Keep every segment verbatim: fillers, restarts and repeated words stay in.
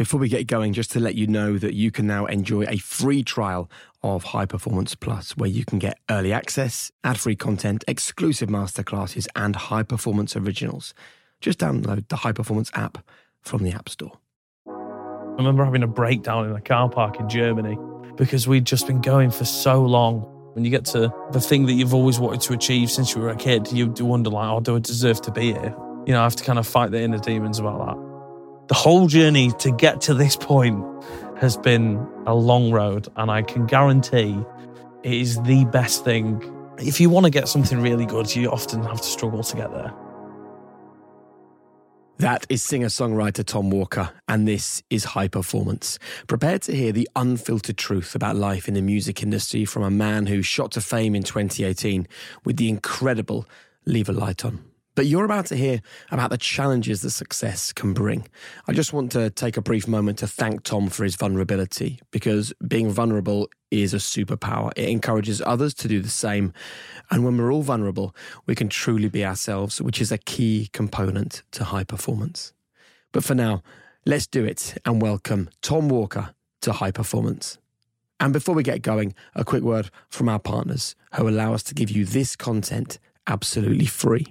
Before we get going, just to let you know that you can now enjoy a free trial of High Performance Plus, where you can get early access, ad-free content, exclusive masterclasses, and High Performance originals. Just download the High Performance app from the App Store. I remember having a breakdown in a car park in Germany because we'd just been going for so long. When you get to the thing that you've always wanted to achieve since you were a kid, you do wonder, like, oh, do I deserve to be here? You know, I have to kind of fight the inner demons about that. The whole journey to get to this point has been a long road, and I can guarantee it is the best thing. If you want to get something really good, you often have to struggle to get there. That is singer-songwriter Tom Walker, and this is High Performance. Prepare to hear the unfiltered truth about life in the music industry from a man who shot to fame in twenty eighteen with the incredible Leave a Light On. But you're about to hear about the challenges that success can bring. I just want to take a brief moment to thank Tom for his vulnerability, because being vulnerable is a superpower. It encourages others to do the same. And when we're all vulnerable, we can truly be ourselves, which is a key component to high performance. But for now, let's do it and welcome Tom Walker to High Performance. And before we get going, a quick word from our partners who allow us to give you this content absolutely free.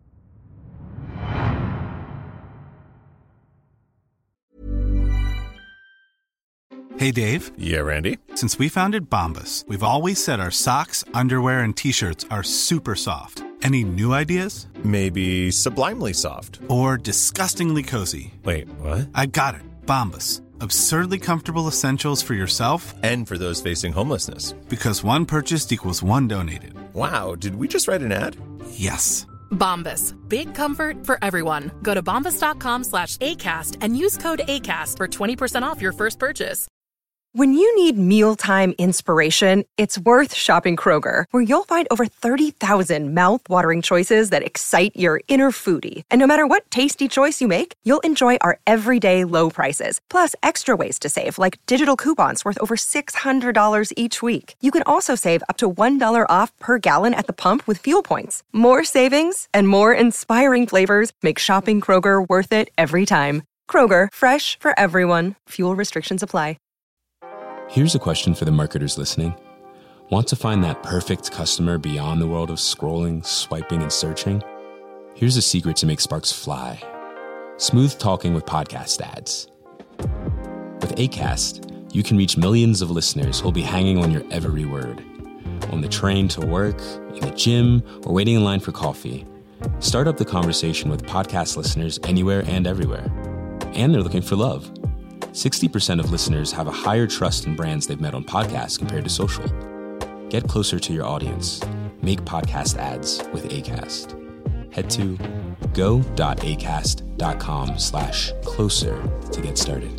Hey, Dave. Yeah, Randy. Since we founded Bombas, we've always said our socks, underwear, and T-shirts are super soft. Any new ideas? Maybe sublimely soft. Or disgustingly cozy. Wait, what? I got it. Bombas. Absurdly comfortable essentials for yourself and for those facing homelessness. Because one purchased equals one donated. Wow, did we just write an ad? Yes. Bombas. Big comfort for everyone. Go to bombas.com slash ACAST and use code ACAST for twenty percent off your first purchase. When you need mealtime inspiration, it's worth shopping Kroger, where you'll find over thirty thousand mouth-watering choices that excite your inner foodie. And no matter what tasty choice you make, you'll enjoy our everyday low prices, plus extra ways to save, like digital coupons worth over six hundred dollars each week. You can also save up to one dollar off per gallon at the pump with fuel points. More savings and more inspiring flavors make shopping Kroger worth it every time. Kroger, fresh for everyone. Fuel restrictions apply. Here's a question for the marketers listening. Want to find that perfect customer beyond the world of scrolling, swiping, and searching? Here's a secret to make sparks fly. Smooth talking with podcast ads. With Acast, you can reach millions of listeners who'll be hanging on your every word. On the train to work, in the gym, or waiting in line for coffee. Start up the conversation with podcast listeners anywhere and everywhere. And they're looking for love. sixty percent of listeners have a higher trust in brands they've met on podcasts compared to social. Get closer to your audience. Make podcast ads with Acast. Head to go.acast.com slash closer to get started.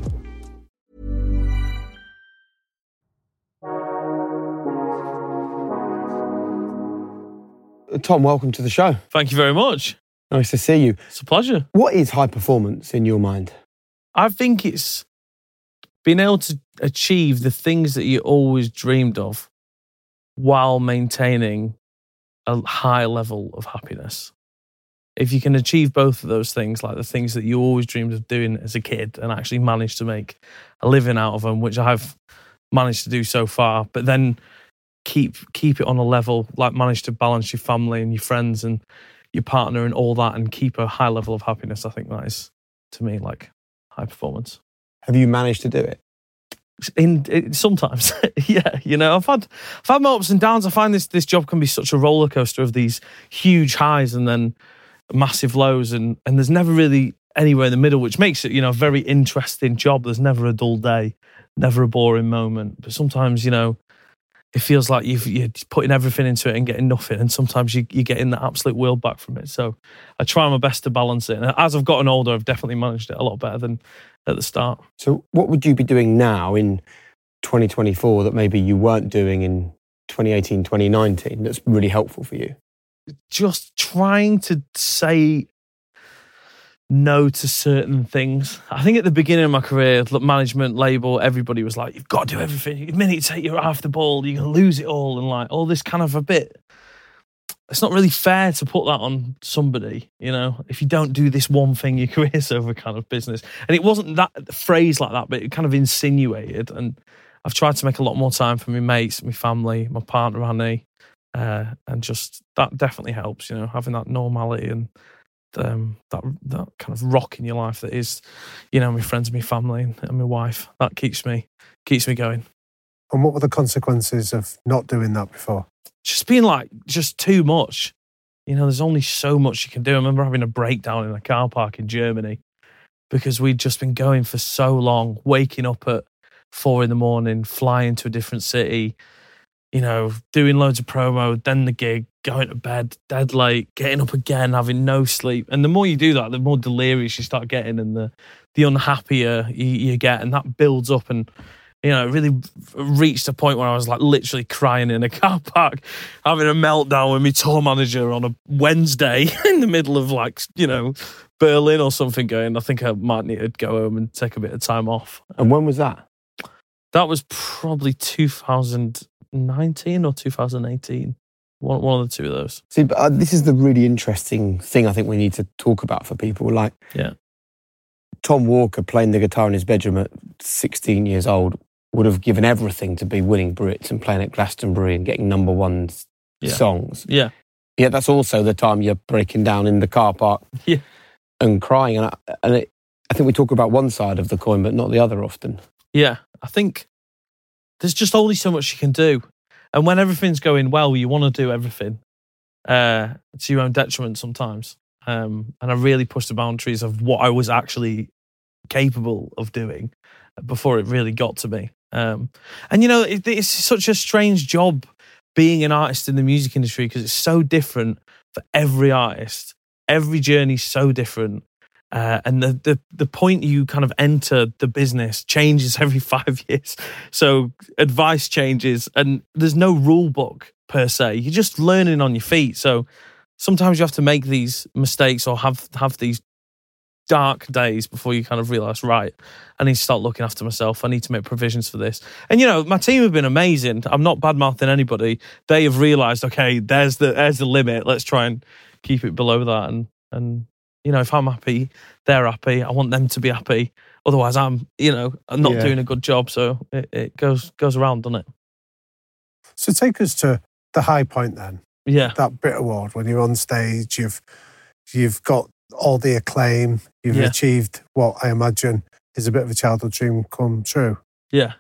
Tom, welcome to the show. Thank you very much. Nice to see you. It's a pleasure. What is high performance in your mind? I think it's being able to achieve the things that you always dreamed of while maintaining a high level of happiness. If you can achieve both of those things, like the things that you always dreamed of doing as a kid and actually manage to make a living out of them, which I've managed to do so far, but then keep keep it on a level, like manage to balance your family and your friends and your partner and all that and keep a high level of happiness, I think that is, to me, like high performance. Have you managed to do it? In, in sometimes, yeah. You know, I've had I've had my ups and downs. I find this this job can be such a roller coaster of these huge highs and then massive lows, and and there's never really anywhere in the middle, which makes it, you know, a very interesting job. There's never a dull day, never a boring moment. But sometimes, you know, it feels like you've, you're putting everything into it and getting nothing, and sometimes you, you're getting the absolute world back from it. So I try my best to balance it. And as I've gotten older, I've definitely managed it a lot better than at the start. So what would you be doing now in twenty twenty-four that maybe you weren't doing in twenty eighteen, twenty nineteen that's really helpful for you? Just trying to say no to certain things. I think at the beginning of my career, management, label, everybody was like, you've got to do everything. The minute you take your eye off the ball, you're going to lose it all. And like all this kind of a bit it's not really fair to put that on somebody, you know, if you don't do this one thing, your career's over kind of business. And it wasn't that phrase like that, but it kind of insinuated. And I've tried to make a lot more time for my mates, my family, my partner, Annie. Uh, and just, that definitely helps, you know, having that normality and um, that that kind of rock in your life that is, you know, my friends, my family and, and my wife. That keeps me, keeps me going. And what were the consequences of not doing that before? Just being like, just too much. You know, there's only so much you can do. I remember having a breakdown in a car park in Germany because we'd just been going for so long, waking up at four in the morning, flying to a different city, you know, doing loads of promo, then the gig, going to bed, dead late, getting up again, having no sleep. And the more you do that, the more delirious you start getting and the, the unhappier you, you get. And that builds up and, you know, it really reached a point where I was like literally crying in a car park, having a meltdown with my tour manager on a Wednesday in the middle of like, you know, Berlin or something going, I think I might need to go home and take a bit of time off. And when was that? That was probably two thousand nineteen or two thousand eighteen. One, one of the two of those. See, but uh, this is the really interesting thing I think we need to talk about for people. Like, yeah, Tom Walker playing the guitar in his bedroom at sixteen years old would have given everything to be winning Brits and playing at Glastonbury and getting number one yeah. songs. Yeah. Yeah, that's also the time you're breaking down in the car park yeah. and crying. And, I, and it, I think we talk about one side of the coin, but not the other often. Yeah, I think there's just only so much you can do. And when everything's going well, you want to do everything uh, to your own detriment sometimes. Um, and I really pushed the boundaries of what I was actually capable of doing before it really got to me. Um, and, you know, it, it's such a strange job being an artist in the music industry because it's so different for every artist. Every journey's so different. Uh, and the, the the point you kind of enter the business changes every five years. So advice changes and there's no rule book per se. You're just learning on your feet. So sometimes you have to make these mistakes or have, have these dark days before you kind of realise, right, I need to start looking after myself. I need to make provisions for this. And, you know, my team have been amazing. I'm not bad-mouthing anybody. They have realised, okay, there's the there's the limit. Let's try and keep it below that. And, and you know, if I'm happy, they're happy. I want them to be happy. Otherwise, I'm, you know, I'm not yeah. doing a good job. So it, it goes goes around, doesn't it? So take us to the high point then. Yeah. That Brit Award, when you're on stage, you've you've got all the acclaim, you've yeah. achieved what I imagine is a bit of a childhood dream come true. Yeah.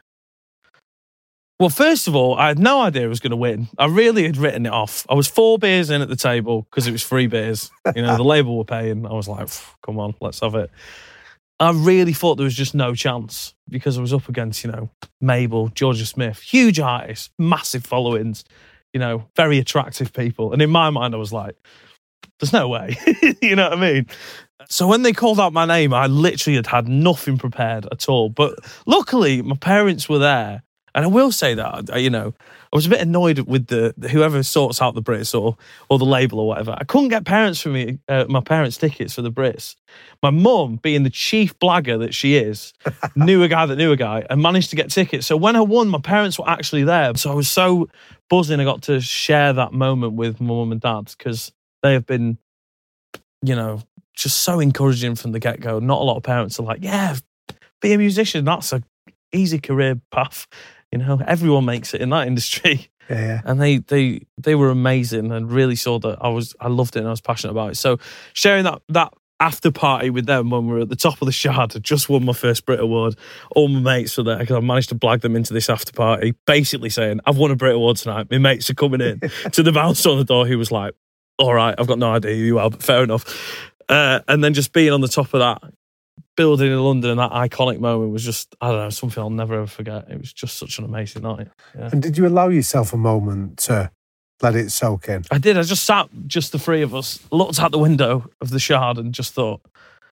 Well, first of all, I had no idea I was going to win. I really had written it off. I was four beers in at the table because it was free beers. You know, the label were paying. I was like, come on, let's have it. I really thought there was just no chance because I was up against, you know, Mabel, Georgia Smith, huge artists, massive followings, you know, very attractive people. And in my mind, I was like, there's no way. You know what I mean? So when they called out my name, I literally had had nothing prepared at all. But luckily, my parents were there. And I will say that, you know, I was a bit annoyed with the whoever sorts out the Brits or or the label or whatever. I couldn't get parents for me, uh, my parents' tickets for the Brits. My mum, being the chief blagger that she is, knew a guy that knew a guy and managed to get tickets. So when I won, my parents were actually there. So I was so buzzing I got to share that moment with my mum and dad because they have been, you know, just so encouraging from the get-go. Not a lot of parents are like, yeah, be a musician. That's a easy career path. You know, everyone makes it in that industry. Yeah, yeah. And they they they were amazing and really saw that I was I loved it and I was passionate about it. So sharing that that after party with them when we were at the top of the Shard, I just won my first Brit Award. All my mates were there because I managed to blag them into this after party, basically saying, I've won a Brit Award tonight. My mates are coming in. To the bouncer on the door, he was like, all right, I've got no idea who you are, but fair enough. Uh, and then just being on the top of that building in London and that iconic moment was just, I don't know, something I'll never ever forget. It was just such an amazing night. Yeah. And did you allow yourself a moment to let it soak in? I did. I just sat, just the three of us, looked out the window of the Shard and just thought,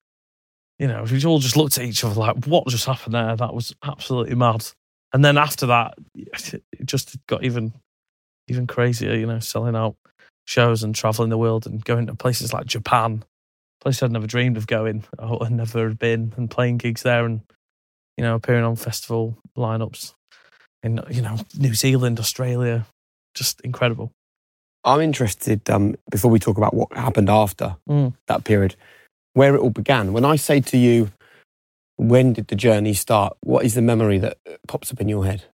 you know, we all just looked at each other like, what just happened there? That was absolutely mad. And then after that, it just got even, even crazier, you know, selling out shows and traveling the world and going to places like Japan, place I'd never dreamed of going, I'd never been, and playing gigs there and, you know, appearing on festival lineups in, you know, New Zealand, Australia, just incredible. I'm interested, um, before we talk about what happened after Mm. that period, where it all began. When I say to you, when did the journey start? What is the memory that pops up in your head?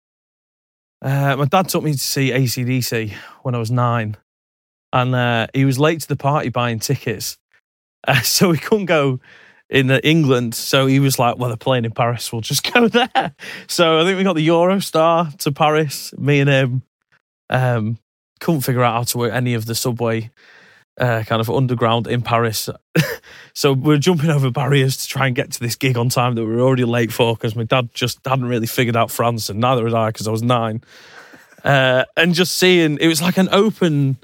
Uh, my dad took me to see A C D C when I was nine. And uh, he was late to the party buying tickets. Uh, so we couldn't go in uh, England. So he was like, well, they're playing in Paris. We'll just go there. So I think we got the Eurostar to Paris, me and him. Um, couldn't figure out how to work any of the subway uh, kind of underground in Paris. So we we're jumping over barriers to try and get to this gig on time that we were already late for because my dad just hadn't really figured out France, and neither had I because I was nine. Uh, and just seeing, it was like an open...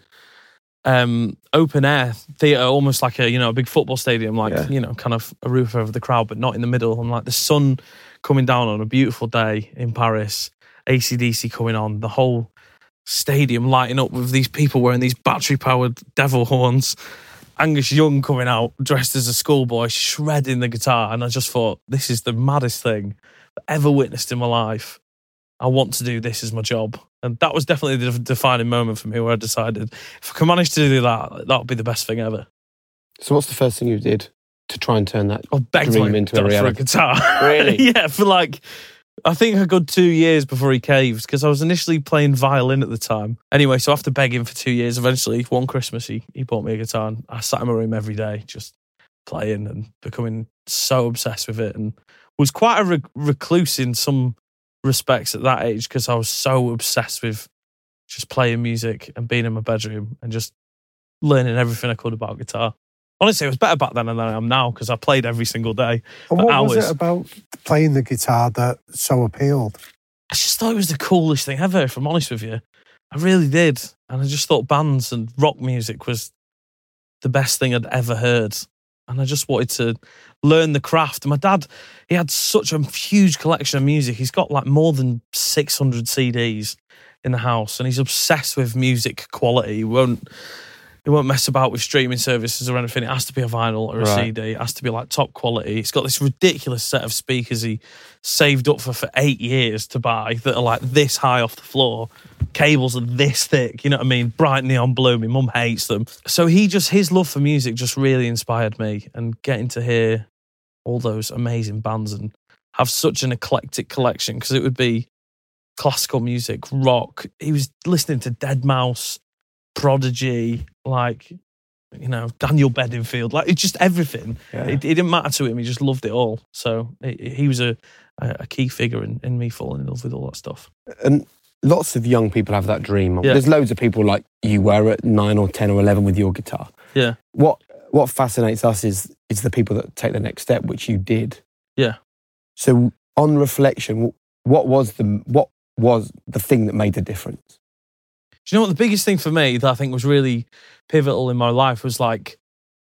um open air theatre, almost like a, you know, a big football stadium, like, Yeah. you know, kind of a roof over the crowd, but not in the middle. And like the sun coming down on a beautiful day in Paris, A C D C coming on, the whole stadium lighting up with these people wearing these battery-powered devil horns, Angus Young coming out dressed as a schoolboy, shredding the guitar. And I just thought, this is the maddest thing I've ever witnessed in my life. I want to do this as my job. And that was definitely the defining moment for me where I decided, if I can manage to do that, that would be the best thing ever. So what's the first thing you did to try and turn that I begged dream my into a dad for a reality? guitar. Really? Yeah, for like, I think a good two years before he caved, because I was initially playing violin at the time. Anyway, so after begging for two years, eventually, one Christmas, he, he bought me a guitar, and I sat in my room every day just playing and becoming so obsessed with it, and was quite a re- recluse in some respects at that age because I was so obsessed with just playing music and being in my bedroom and just learning everything I could about guitar. Honestly, it was better back then than I am now because I played every single day And for what hours. was it about playing the guitar that so appealed? I just thought it was the coolest thing ever, if I'm honest with you. I really did. And I just thought bands and rock music was the best thing I'd ever heard. And I just wanted to learn the craft. My dad, he had such a huge collection of music. He's got like more than six hundred C Ds in the house, and he's obsessed with music quality. He won't, he won't mess about with streaming services or anything. It has to be a vinyl or a Right. C D. It has to be like top quality. He's got this ridiculous set of speakers he saved up for for eight years to buy that are like this high off the floor. Cables are this thick, you know what I mean? Bright neon blue. My mum hates them. So he just, his love for music just really inspired me, and getting to hear all those amazing bands and have such an eclectic collection, because it would be classical music, rock. He was listening to deadmau five, Prodigy, like, you know, Daniel Bedingfield, like it's just everything. Yeah. It, it didn't matter to him. He just loved it all. So it, he was a, a key figure in, in me falling in love with all that stuff. And lots of young people have that dream. Yeah. There's loads of people like you were at nine or ten or eleven with your guitar. Yeah. What what fascinates us is is the people that take the next step, which you did. Yeah. So on reflection, what was the what was the thing that made the difference? Do you know what the biggest thing for me that I think was really pivotal in my life was, like,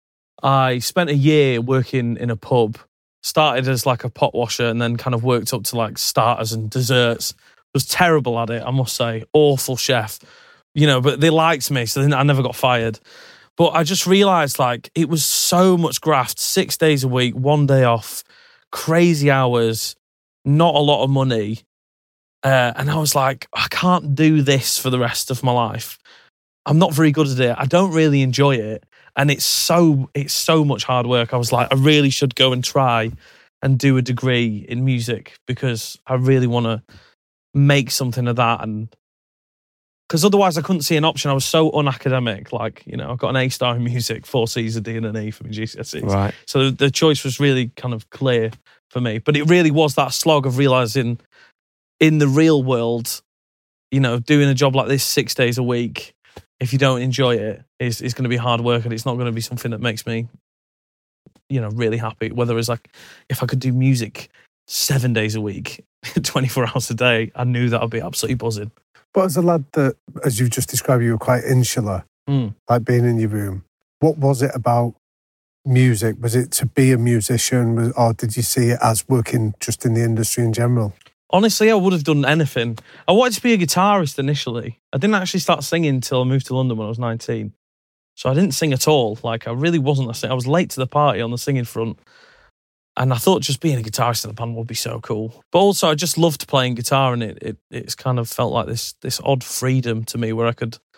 I spent a year working in a pub, started as like a pot washer and then kind of worked up to like starters and desserts. Was terrible at it, I must say. Awful chef, you know, but they liked me, so then I never got fired. But I just realised, like, it was so much graft, six days a week, one day off, crazy hours, not a lot of money. Uh, and I was like, I can't do this for the rest of my life. I'm not very good at it. I don't really enjoy it. And it's so it's so much hard work. I was like, I really should go and try and do a degree in music, because I really want to make something of that. And because otherwise I couldn't see an option. I was so unacademic. Like, you know, I got an A star in music, four C's, a D and an E for my G C S Es. Right. So the choice was really kind of clear for me. But it really was that slog of realising in the real world, you know, doing a job like this six days a week, if you don't enjoy it, is is going to be hard work, and it's not going to be something that makes me, you know, really happy. Whether it's like, if I could do music seven days a week, twenty-four hours a day, I knew that I'd be absolutely buzzing. But as a lad that, as you just described, you were quite insular, Mm. like being in your room. What was it about music? Was it to be a musician, or did you see it as working just in the industry in general? Honestly, I would have done anything. I wanted to be a guitarist initially. I didn't actually start singing until I moved to London when I was nineteen. So I didn't sing at all. Like, I really wasn't a singer. I was late to the party on the singing front. And I thought just being a guitarist in the band would be so cool. But also, I just loved playing guitar, and it, it it's kind of felt like this this odd freedom to me where I could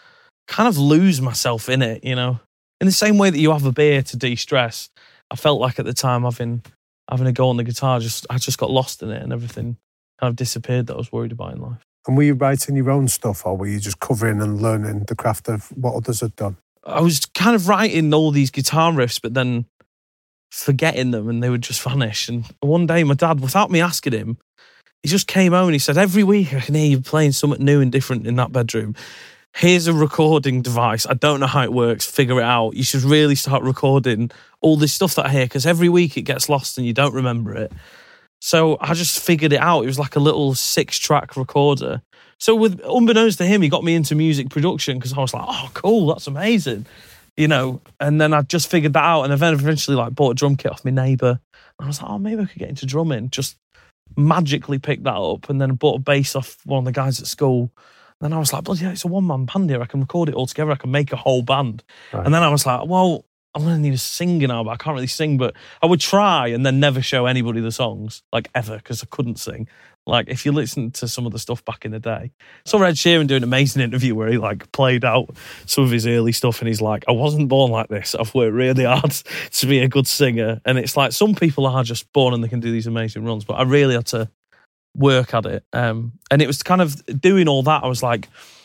kind of lose myself in it, you know. In the same way that you have a beer to de-stress, I felt like at the time having having a go on the guitar, just I just got lost in it and everything kind of disappeared that I was worried about in life. And were you writing your own stuff, or were you just covering and learning the craft of what others had done? I was kind of writing all these guitar riffs, but then forgetting them and they would just vanish. And one day my dad, without me asking him, he just came home and he said, every week I can hear you playing something new and different in that bedroom. Here's a recording device. I don't know how it works. Figure it out. You should really start recording all this stuff that I hear, because every week it gets lost and you don't remember it. So I just figured it out. It was like a little six-track recorder. So with unbeknownst to him, he got me into music production because I was like, oh, cool, that's amazing. You know, and then I just figured that out, and then eventually like bought a drum kit off my neighbour. And I was like, oh, maybe I could get into drumming. Just magically picked that up, and then bought a bass off one of the guys at school. And then I was like, bloody hell, it's a one-man band here. I can record it all together. I can make a whole band. Right. And then I was like, well, I'm going to need a singer now, but I can't really sing. But I would try and then never show anybody the songs, like ever, because I couldn't sing. Like, if you listen to some of the stuff back in the day. Saw Ed Sheeran do an amazing interview where he, like, played out some of his early stuff, and he's like, I wasn't born like this. I've worked really hard to be a good singer. And it's like, some people are just born and they can do these amazing runs, but I really had to work at it. Um, and it was kind of doing all that, I was like,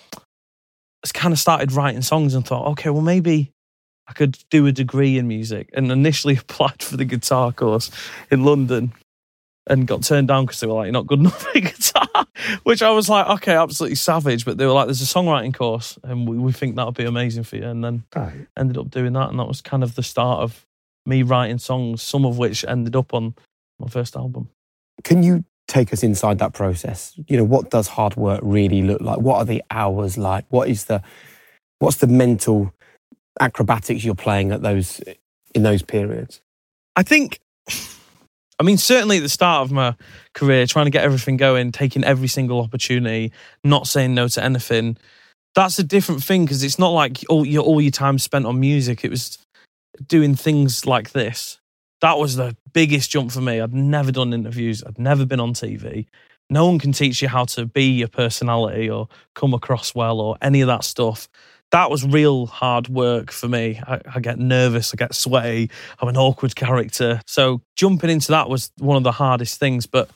I kind of started writing songs and thought, okay, well, maybe I could do a degree in music. And initially applied for the guitar course in London and got turned down because they were like, you're not good enough at guitar, which I was like, okay, absolutely savage. But they were like, there's a songwriting course and we, we think that would be amazing for you. And then right. ended up doing that. And that was kind of the start of me writing songs, some of which ended up on my first album. Can you take us inside that process? You know, what does hard work really look like? What are the hours like? What is the, what's the mental acrobatics you're playing at those, in those periods? I think, I mean, certainly at the start of my career, trying to get everything going, taking every single opportunity, not saying no to anything, that's a different thing, because it's not like all your, all your time spent on music. It was doing things like this. That was the biggest jump for me. I'd never done interviews. I'd never been on T V. No one can teach you how to be your personality or come across well or any of that stuff. That was real hard work for me. I, I get nervous, I get sweaty, I'm an awkward character. So jumping into that was one of the hardest things. But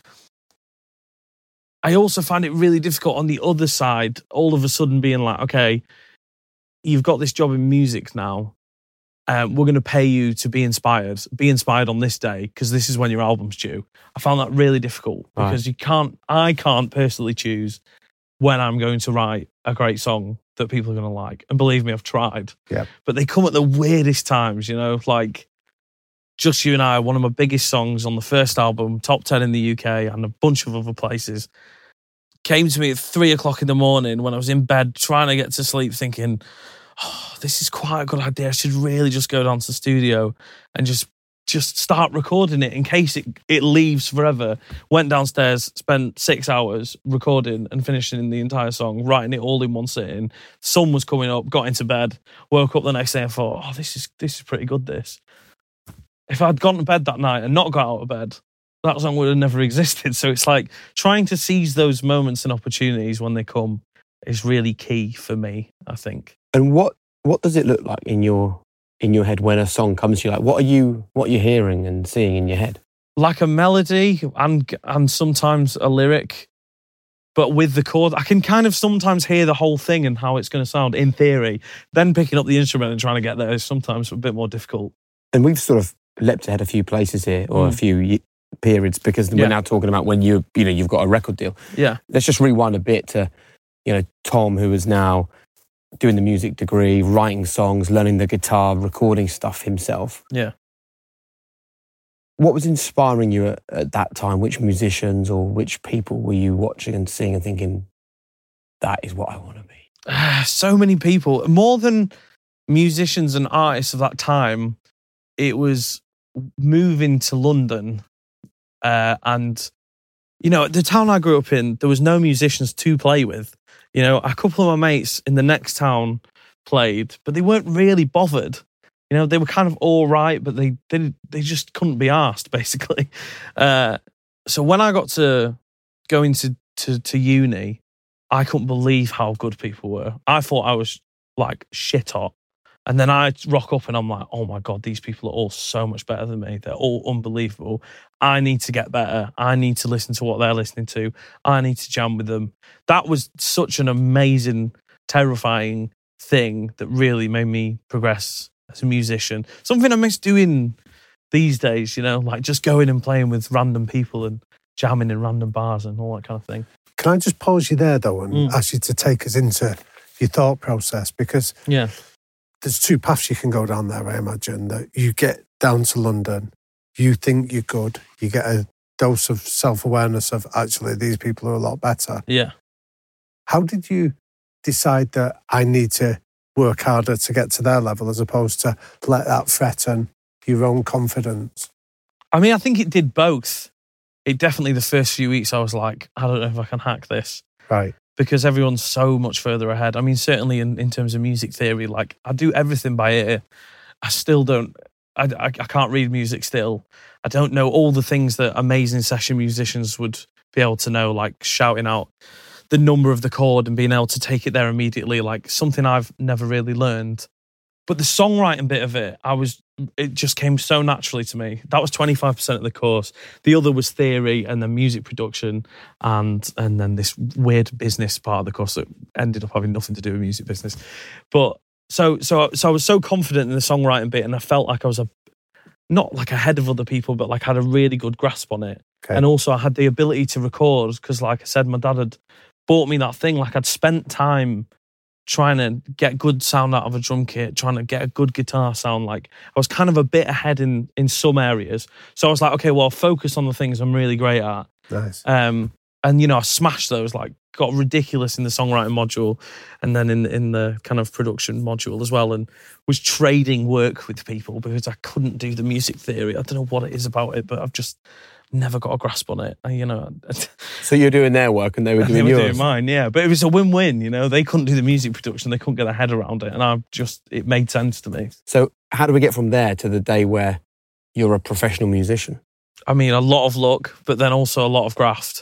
I also find it really difficult on the other side, all of a sudden being like, okay, you've got this job in music now. Um, we're going to pay you to be inspired. Be inspired on this day because this is when your album's due. I found that really difficult because right. you can't, I can't personally choose when I'm going to write a great song that people are going to like. And believe me, I've tried. Yeah. But they come at the weirdest times, you know, like Just You and I, one of my biggest songs on the first album, top ten in the U K and a bunch of other places, came to me at three o'clock in the morning when I was in bed trying to get to sleep thinking, oh, this is quite a good idea. I should really just go down to the studio and just just start recording it in case it, it leaves forever. Went downstairs, spent six hours recording and finishing the entire song, writing it all in one sitting. Sun was coming up, got into bed, woke up the next day and thought, oh, this is this is pretty good, this. If I'd gone to bed that night and not got out of bed, that song would have never existed. So it's like trying to seize those moments and opportunities when they come is really key for me, I think. And what what does it look like in your in your head when a song comes to you? Like, what are you what are you hearing and seeing in your head? Like a melody and and sometimes a lyric, but with the chord, I can kind of sometimes hear the whole thing and how it's going to sound in theory. Then picking up the instrument and trying to get there is sometimes a bit more difficult. And we've sort of leapt ahead a few places here, or mm. a few y- periods, because we're yeah. now talking about when you you know you've got a record deal. Yeah. Let's just rewind a bit to, you know, Tom, who is now doing the music degree, writing songs, learning the guitar, recording stuff himself. Yeah. What was inspiring you at, at that time? Which musicians or which people were you watching and seeing and thinking, that is what I want to be? Uh, so many people. More than musicians and artists of that time, it was moving to London. Uh, and, you know, the town I grew up in, there was no musicians to play with. You know, a couple of my mates in the next town played, but they weren't really bothered. You know, they were kind of all right, but they they, they just couldn't be asked, basically. Uh, so when I got to go into to, to uni, I couldn't believe how good people were. I thought I was like shit hot. And then I rock up and I'm like, oh my God, these people are all so much better than me. They're all unbelievable. I need to get better. I need to listen to what they're listening to. I need to jam with them. That was such an amazing, terrifying thing that really made me progress as a musician. Something I miss doing these days, you know, like just going and playing with random people and jamming in random bars and all that kind of thing. Can I just pause you there, though, and Mm. ask you to take us into your thought process? Because Yeah. there's two paths you can go down there, I imagine. That you get down to London, you think you're good, you get a dose of self-awareness of, actually, these people are a lot better. Yeah. How did you decide that I need to work harder to get to their level as opposed to let that threaten your own confidence? I mean, I think it did both. It definitely, the first few weeks, I was like, I don't know if I can hack this. Right. Because everyone's so much further ahead. I mean, certainly in, in terms of music theory, like I do everything by ear. I still don't, I, I, I can't read music still. I don't know all the things that amazing session musicians would be able to know, like shouting out the number of the chord and being able to take it there immediately, like something I've never really learned. But the songwriting bit of it, I was, it just came so naturally to me. That was twenty-five percent of the course. The other was theory and then music production and and then this weird business part of the course that ended up having nothing to do with music business. But so so so I was so confident in the songwriting bit and I felt like I was a not like ahead of other people, but like had a really good grasp on it. Okay. And also I had the ability to record because, like I said, my dad had bought me that thing. Like I'd spent time trying to get good sound out of a drum kit, trying to get a good guitar sound. Like I was kind of a bit ahead in in some areas. So I was like, okay, well, I'll focus on the things I'm really great at. Nice. Um, and, you know, I smashed those, like got ridiculous in the songwriting module and then in, in the kind of production module as well, and was trading work with people because I couldn't do the music theory. I don't know what it is about it, but I've just never got a grasp on it. I, you know, So you're doing their work and they were they doing were yours. doing mine, yeah. But it was a win-win, you know. They couldn't do the music production, they couldn't get their head around it, and I just, it made sense to me. So how do we get from there to the day where you're a professional musician? I mean, a lot of luck, but then also a lot of graft.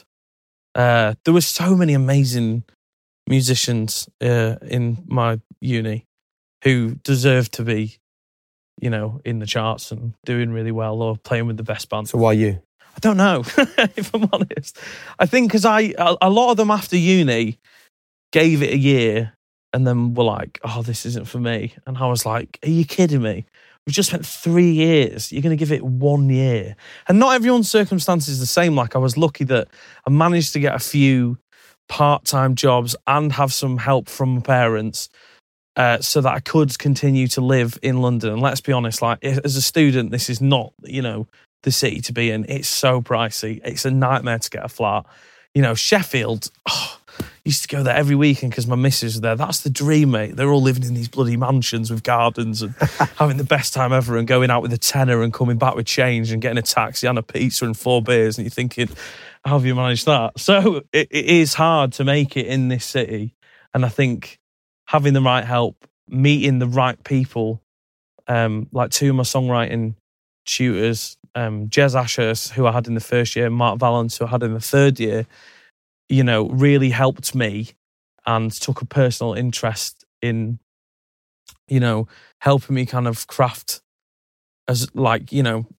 Uh, there were so many amazing musicians uh, in my uni who deserved to be, you know, in the charts and doing really well or playing with the best band. So why you? I don't know, if I'm honest. I think because I, a, a lot of them after uni gave it a year and then were like, oh, this isn't for me. And I was like, are you kidding me? We've just spent three years. You're going to give it one year. And not everyone's circumstance is the same. Like I was lucky that I managed to get a few part-time jobs and have some help from my parents uh, so that I could continue to live in London. And let's be honest, like as a student, this is not, you know, the city to be in. It's so pricey. It's a nightmare to get a flat. You know, Sheffield, oh, used to go there every weekend because my missus was there. That's the dream, mate. They're all living in these bloody mansions with gardens and having the best time ever and going out with a tenner and coming back with change and getting a taxi and a pizza and four beers. And you're thinking, how have you managed that? So it, it is hard to make it in this city. And I think having the right help, meeting the right people, um, like two of my songwriting tutors, um, Jez Ashurst, who I had in the first year, Mark Valance, who I had in the third year, you know, really helped me and took a personal interest in, you know, helping me kind of craft as like, you know,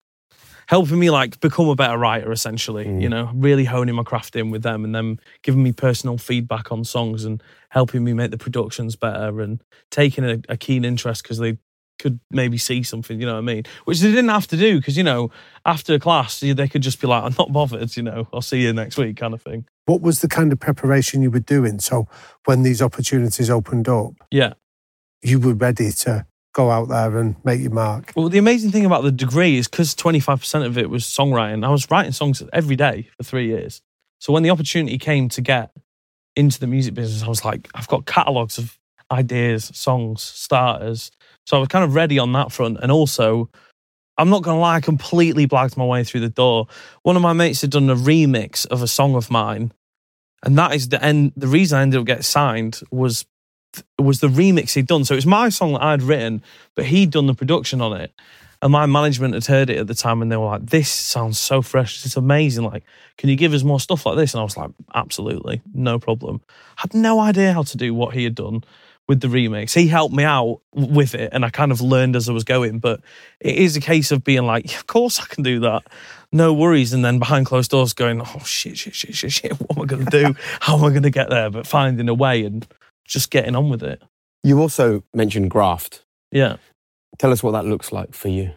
helping me like become a better writer essentially, mm. you know, really honing my craft in with them and then giving me personal feedback on songs and helping me make the productions better and taking a, a keen interest because they could maybe see something, you know what I mean? Which they didn't have to do because, you know, after class, they could just be like, I'm not bothered, you know, I'll see you next week kind of thing. What was the kind of preparation you were doing? So when these opportunities opened up, yeah, you were ready to go out there and make your mark. Well, the amazing thing about the degree is because twenty-five percent of it was songwriting, I was writing songs every day for three years. So when the opportunity came to get into the music business, I was like, I've got catalogues of ideas, songs, starters. So I was kind of ready on that front. And also, I'm not going to lie, I completely blagged my way through the door. One of my mates had done a remix of a song of mine. And that is the end. The reason I ended up getting signed was, was the remix he'd done. So it was my song that I'd written, but he'd done the production on it. And my management had heard it at the time and they were like, this sounds so fresh. It's amazing. Like, can you give us more stuff like this? And I was like, absolutely, no problem. I had no idea how to do what he had done. with the remix. He helped me out with it, and I kind of learned as I was going. But it is a case of being like, of course I can do that. No worries. And then behind closed doors going, oh, shit, shit, shit, shit, shit. What am I going to do? How am I going to get there? But finding a way and just getting on with it. You also mentioned graft. Yeah. Tell us what that looks like for you.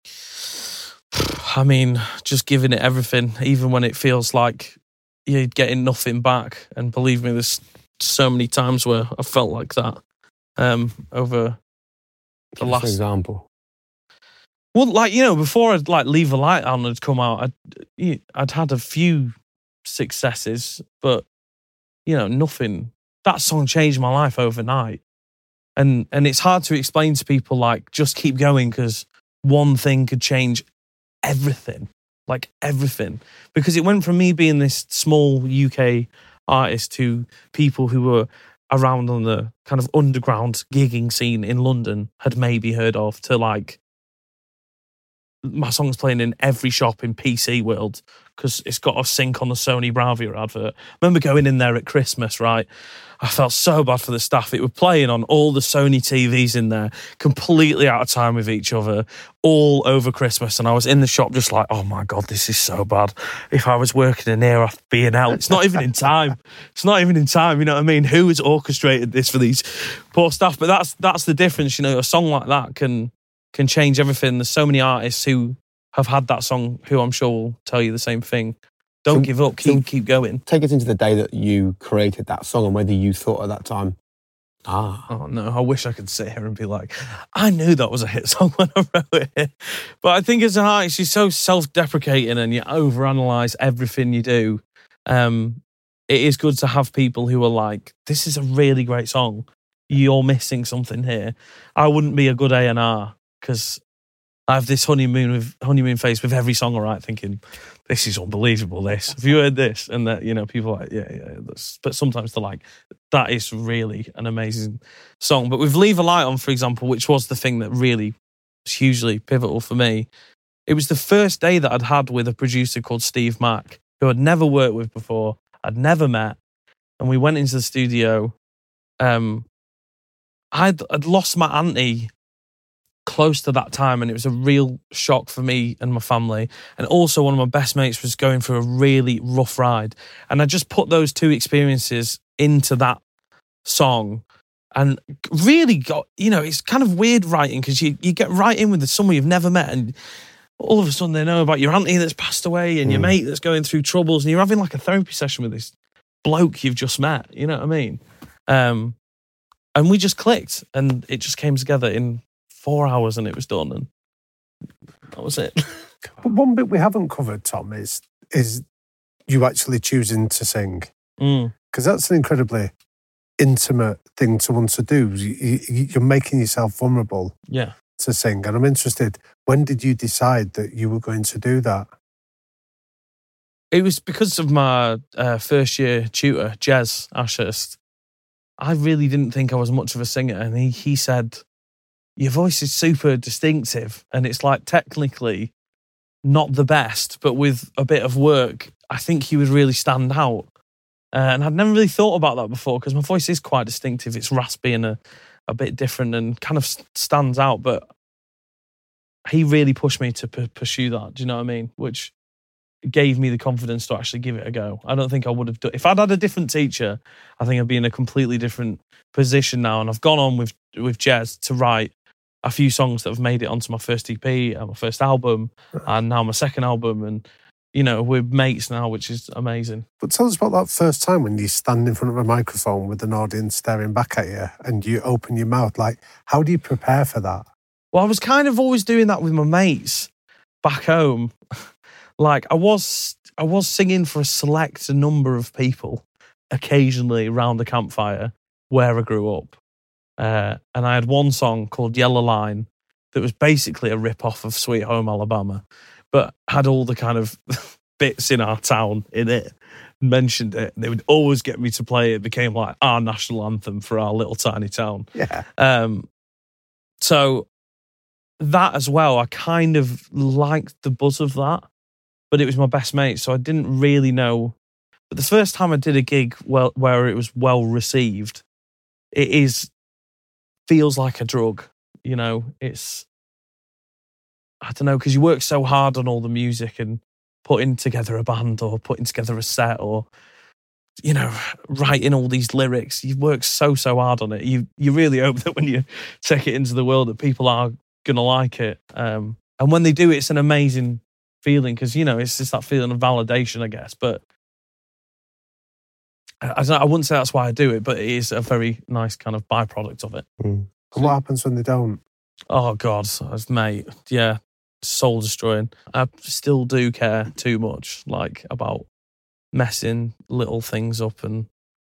I mean, just giving it everything, even when it feels like you're getting nothing back. And believe me, there's so many times where I felt like that um, over the Give last... us an example. Well, like, you know, before I'd like Leave a Light On had come out, I'd, I'd had a few successes, but, you know, nothing. That song changed my life overnight. And and it's hard to explain to people, like, just keep going because one thing could change everything, like everything. Because it went from me being this small U K artist to people who were around on the kind of underground gigging scene in London had maybe heard of, to like, my song's playing in every shop in P C world because it's got a sync on the Sony Bravia advert. I remember going in there at Christmas, right? I felt so bad for the staff. It was playing on all the Sony T Vs in there, completely out of time with each other, all over Christmas. And I was in the shop just like, oh my God, this is so bad. If I was working in here, I'd be in hell. It's not even in time. It's not even in time, you know what I mean? Who has orchestrated this for these poor staff? But that's that's the difference, you know, a song like that can... can change everything. There's so many artists who have had that song who I'm sure will tell you the same thing. Don't so, give up, keep so keep going. Take us into the day that you created that song and whether you thought at that time, ah. Oh no, I wish I could sit here and be like, I knew that was a hit song when I wrote it. But I think as an artist, you're so self-deprecating and you overanalyze everything you do. Um, it is good to have people who are like, this is a really great song. You're missing something here. I wouldn't be a good A and R because I have this honeymoon with honeymoon phase with every song I write, thinking, this is unbelievable, this. Have you heard this? And that, you know, people are like, yeah, yeah. That's, but sometimes they're like, that is really an amazing song. But with Leave a Light On, for example, which was the thing that really was hugely pivotal for me, it was the first day that I'd had with a producer called Steve Mack, who I'd never worked with before, I'd never met. And we went into the studio. Um, I'd, I'd lost my auntie close to that time, and it was a real shock for me and my family. And also one of my best mates was going through a really rough ride, and I just put those two experiences into that song and really got, you know, it's kind of weird writing because you, you get right in with someone you've never met, and all of a sudden they know about your auntie that's passed away and mm. your mate that's going through troubles, and you're having like a therapy session with this bloke you've just met, you know what I mean? Um, and we just clicked, and it just came together in four hours and it was done, and that was it. But one bit we haven't covered, Tom, is is you actually choosing to sing. Mm. Because that's an incredibly intimate thing to want to do. You, you're making yourself vulnerable yeah. to sing. And I'm interested, when did you decide that you were going to do that? It was because of my uh, first year tutor, Jez Ashurst. I really didn't think I was much of a singer, and he, he said, your voice is super distinctive, and it's like technically not the best, but with a bit of work, I think you would really stand out. Uh, and I'd never really thought about that before because my voice is quite distinctive. It's raspy and a, a bit different and kind of stands out. But he really pushed me to p- pursue that. Do you know what I mean? Which gave me the confidence to actually give it a go. I don't think I would have done. If I'd had a different teacher, I think I'd be in a completely different position now. And I've gone on with with Jez to write a few songs that have made it onto my first E P and my first album, and now my second album. And you know, we're mates now, which is amazing. But tell us about that first time when you stand in front of a microphone with an audience staring back at you and you open your mouth. Like, how do you prepare for that? Well, I was kind of always doing that with my mates back home. Like, I was I was singing for a select number of people occasionally around the campfire where I grew up. Uh, and I had one song called Yellow Line that was basically a rip-off of Sweet Home Alabama, but had all the kind of bits in our town in it, mentioned it. They would always get me to play it. It became like our national anthem for our little tiny town. Yeah. Um, so that as well, I kind of liked the buzz of that, but it was my best mate, so I didn't really know. But the first time I did a gig well, where it was well received, it is feels like a drug. You know, it's, I don't know, because you work so hard on all the music and putting together a band or putting together a set or, you know, writing all these lyrics. You work so, so hard on it. You you really hope that when you take it into the world that people are going to like it. Um, and when they do, it's an amazing feeling because, you know, it's just that feeling of validation, I guess. But I, I wouldn't say that's why I do it, but it is a very nice kind of byproduct of it. Mm. And what happens when they don't? Oh, God, mate, yeah, soul destroying. I still do care too much, like, about messing little things up and,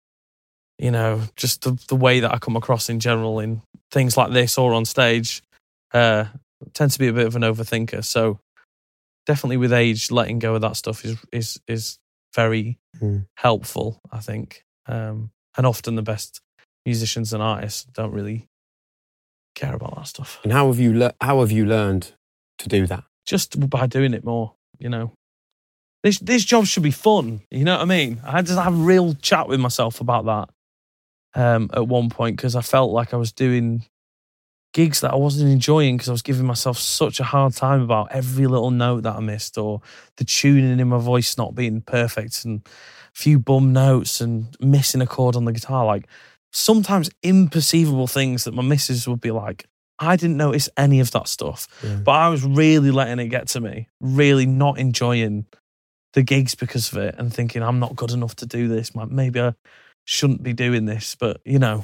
you know, just the, the way that I come across in general in things like this or on stage. Uh, tend to be a bit of an overthinker, so definitely with age, letting go of that stuff is is is very mm. helpful, I think. Um, and often the best musicians and artists don't really care about that stuff. And how have you le- how have you learned to do that? Just by doing it more, you know. This this job should be fun, you know what I mean? I had to have a real chat with myself about that um, at one point because I felt like I was doing gigs that I wasn't enjoying because I was giving myself such a hard time about every little note that I missed or the tuning in my voice not being perfect and a few bum notes and missing a chord on the guitar. Like sometimes imperceivable things that my missus would be like, I didn't notice any of that stuff. Yeah. But I was really letting it get to me, really not enjoying the gigs because of it and thinking I'm not good enough to do this. Maybe I shouldn't be doing this, but you know,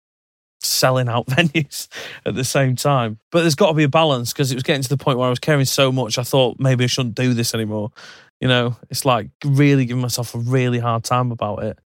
selling out venues at the same time. But there's got to be a balance because it was getting to the point where I was caring so much I thought maybe I shouldn't do this anymore. You know, it's like really giving myself a really hard time about it.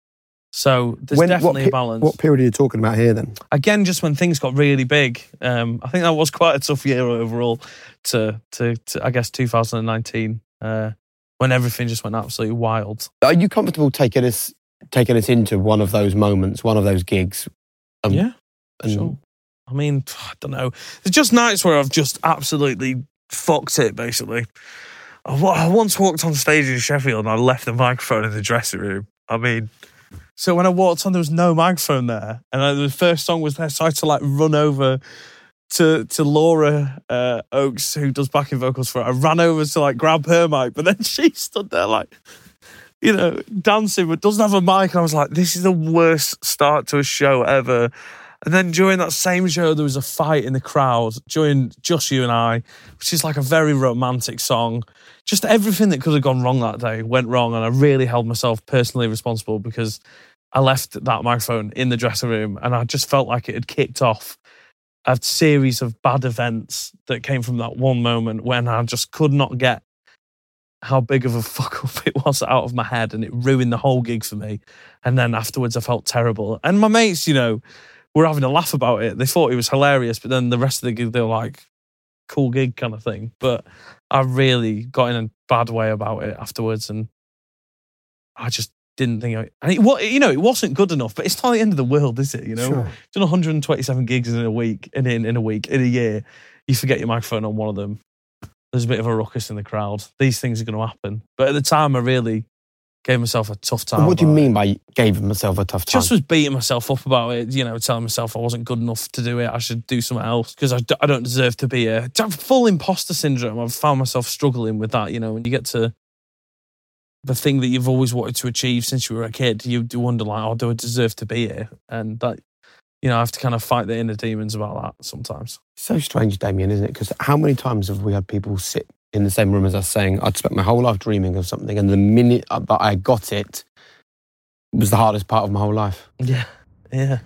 So there's when, definitely pe- a balance. What period are you talking about here then? Again, just when things got really big. Um, I think that was quite a tough year overall to, to, to I guess, two thousand nineteen, uh, when everything just went absolutely wild. Are you comfortable taking us taking us into one of those moments, one of those gigs? Um, yeah, and sure. I mean, I don't know. There's just nights where I've just absolutely fucked it, basically. I, I once walked on stage in Sheffield and I left the microphone in the dressing room. I mean, so when I walked on, there was no microphone there. And I, the first song was there, so I had to like run over to to Laura uh, Oakes, who does backing vocals for it. I ran over to like grab her mic, but then she stood there like, you know, dancing, but doesn't have a mic. And I was like, this is the worst start to a show ever. And then during that same show, there was a fight in the crowd during Just You and I, which is like a very romantic song. Just everything that could have gone wrong that day went wrong. And I really held myself personally responsible because I left that microphone in the dressing room and I just felt like it had kicked off a series of bad events that came from that one moment when I just could not get how big of a fuck up it was out of my head, and it ruined the whole gig for me. And then afterwards I felt terrible. And my mates, you know, were having a laugh about it. They thought it was hilarious, but then the rest of the gig, they were like, cool gig kind of thing. But I really got in a bad way about it afterwards, and I just didn't think I... And it, you know, it wasn't good enough, but it's not the end of the world, is it? You know, Sure. done one hundred twenty-seven gigs in a week, and in, in a week, in a year, you forget your microphone on one of them. There's a bit of a ruckus in the crowd. These things are going to happen. But at the time, I really gave myself a tough time. What do you about mean it. by gave myself a tough time? Just was beating myself up about it, you know, telling myself I wasn't good enough to do it. I should do something else because I, d- I don't deserve to be here. Full imposter syndrome. I've found myself struggling with that, you know, when you get to the thing that you've always wanted to achieve since you were a kid, you do wonder, like, oh, do I deserve to be here? And that, you know, I have to kind of fight the inner demons about that sometimes. So strange, Damien, isn't it? Because how many times have we had people sit in the same room as us saying, I'd spent my whole life dreaming of something, and the minute that I got it was the hardest part of my whole life. Yeah, yeah.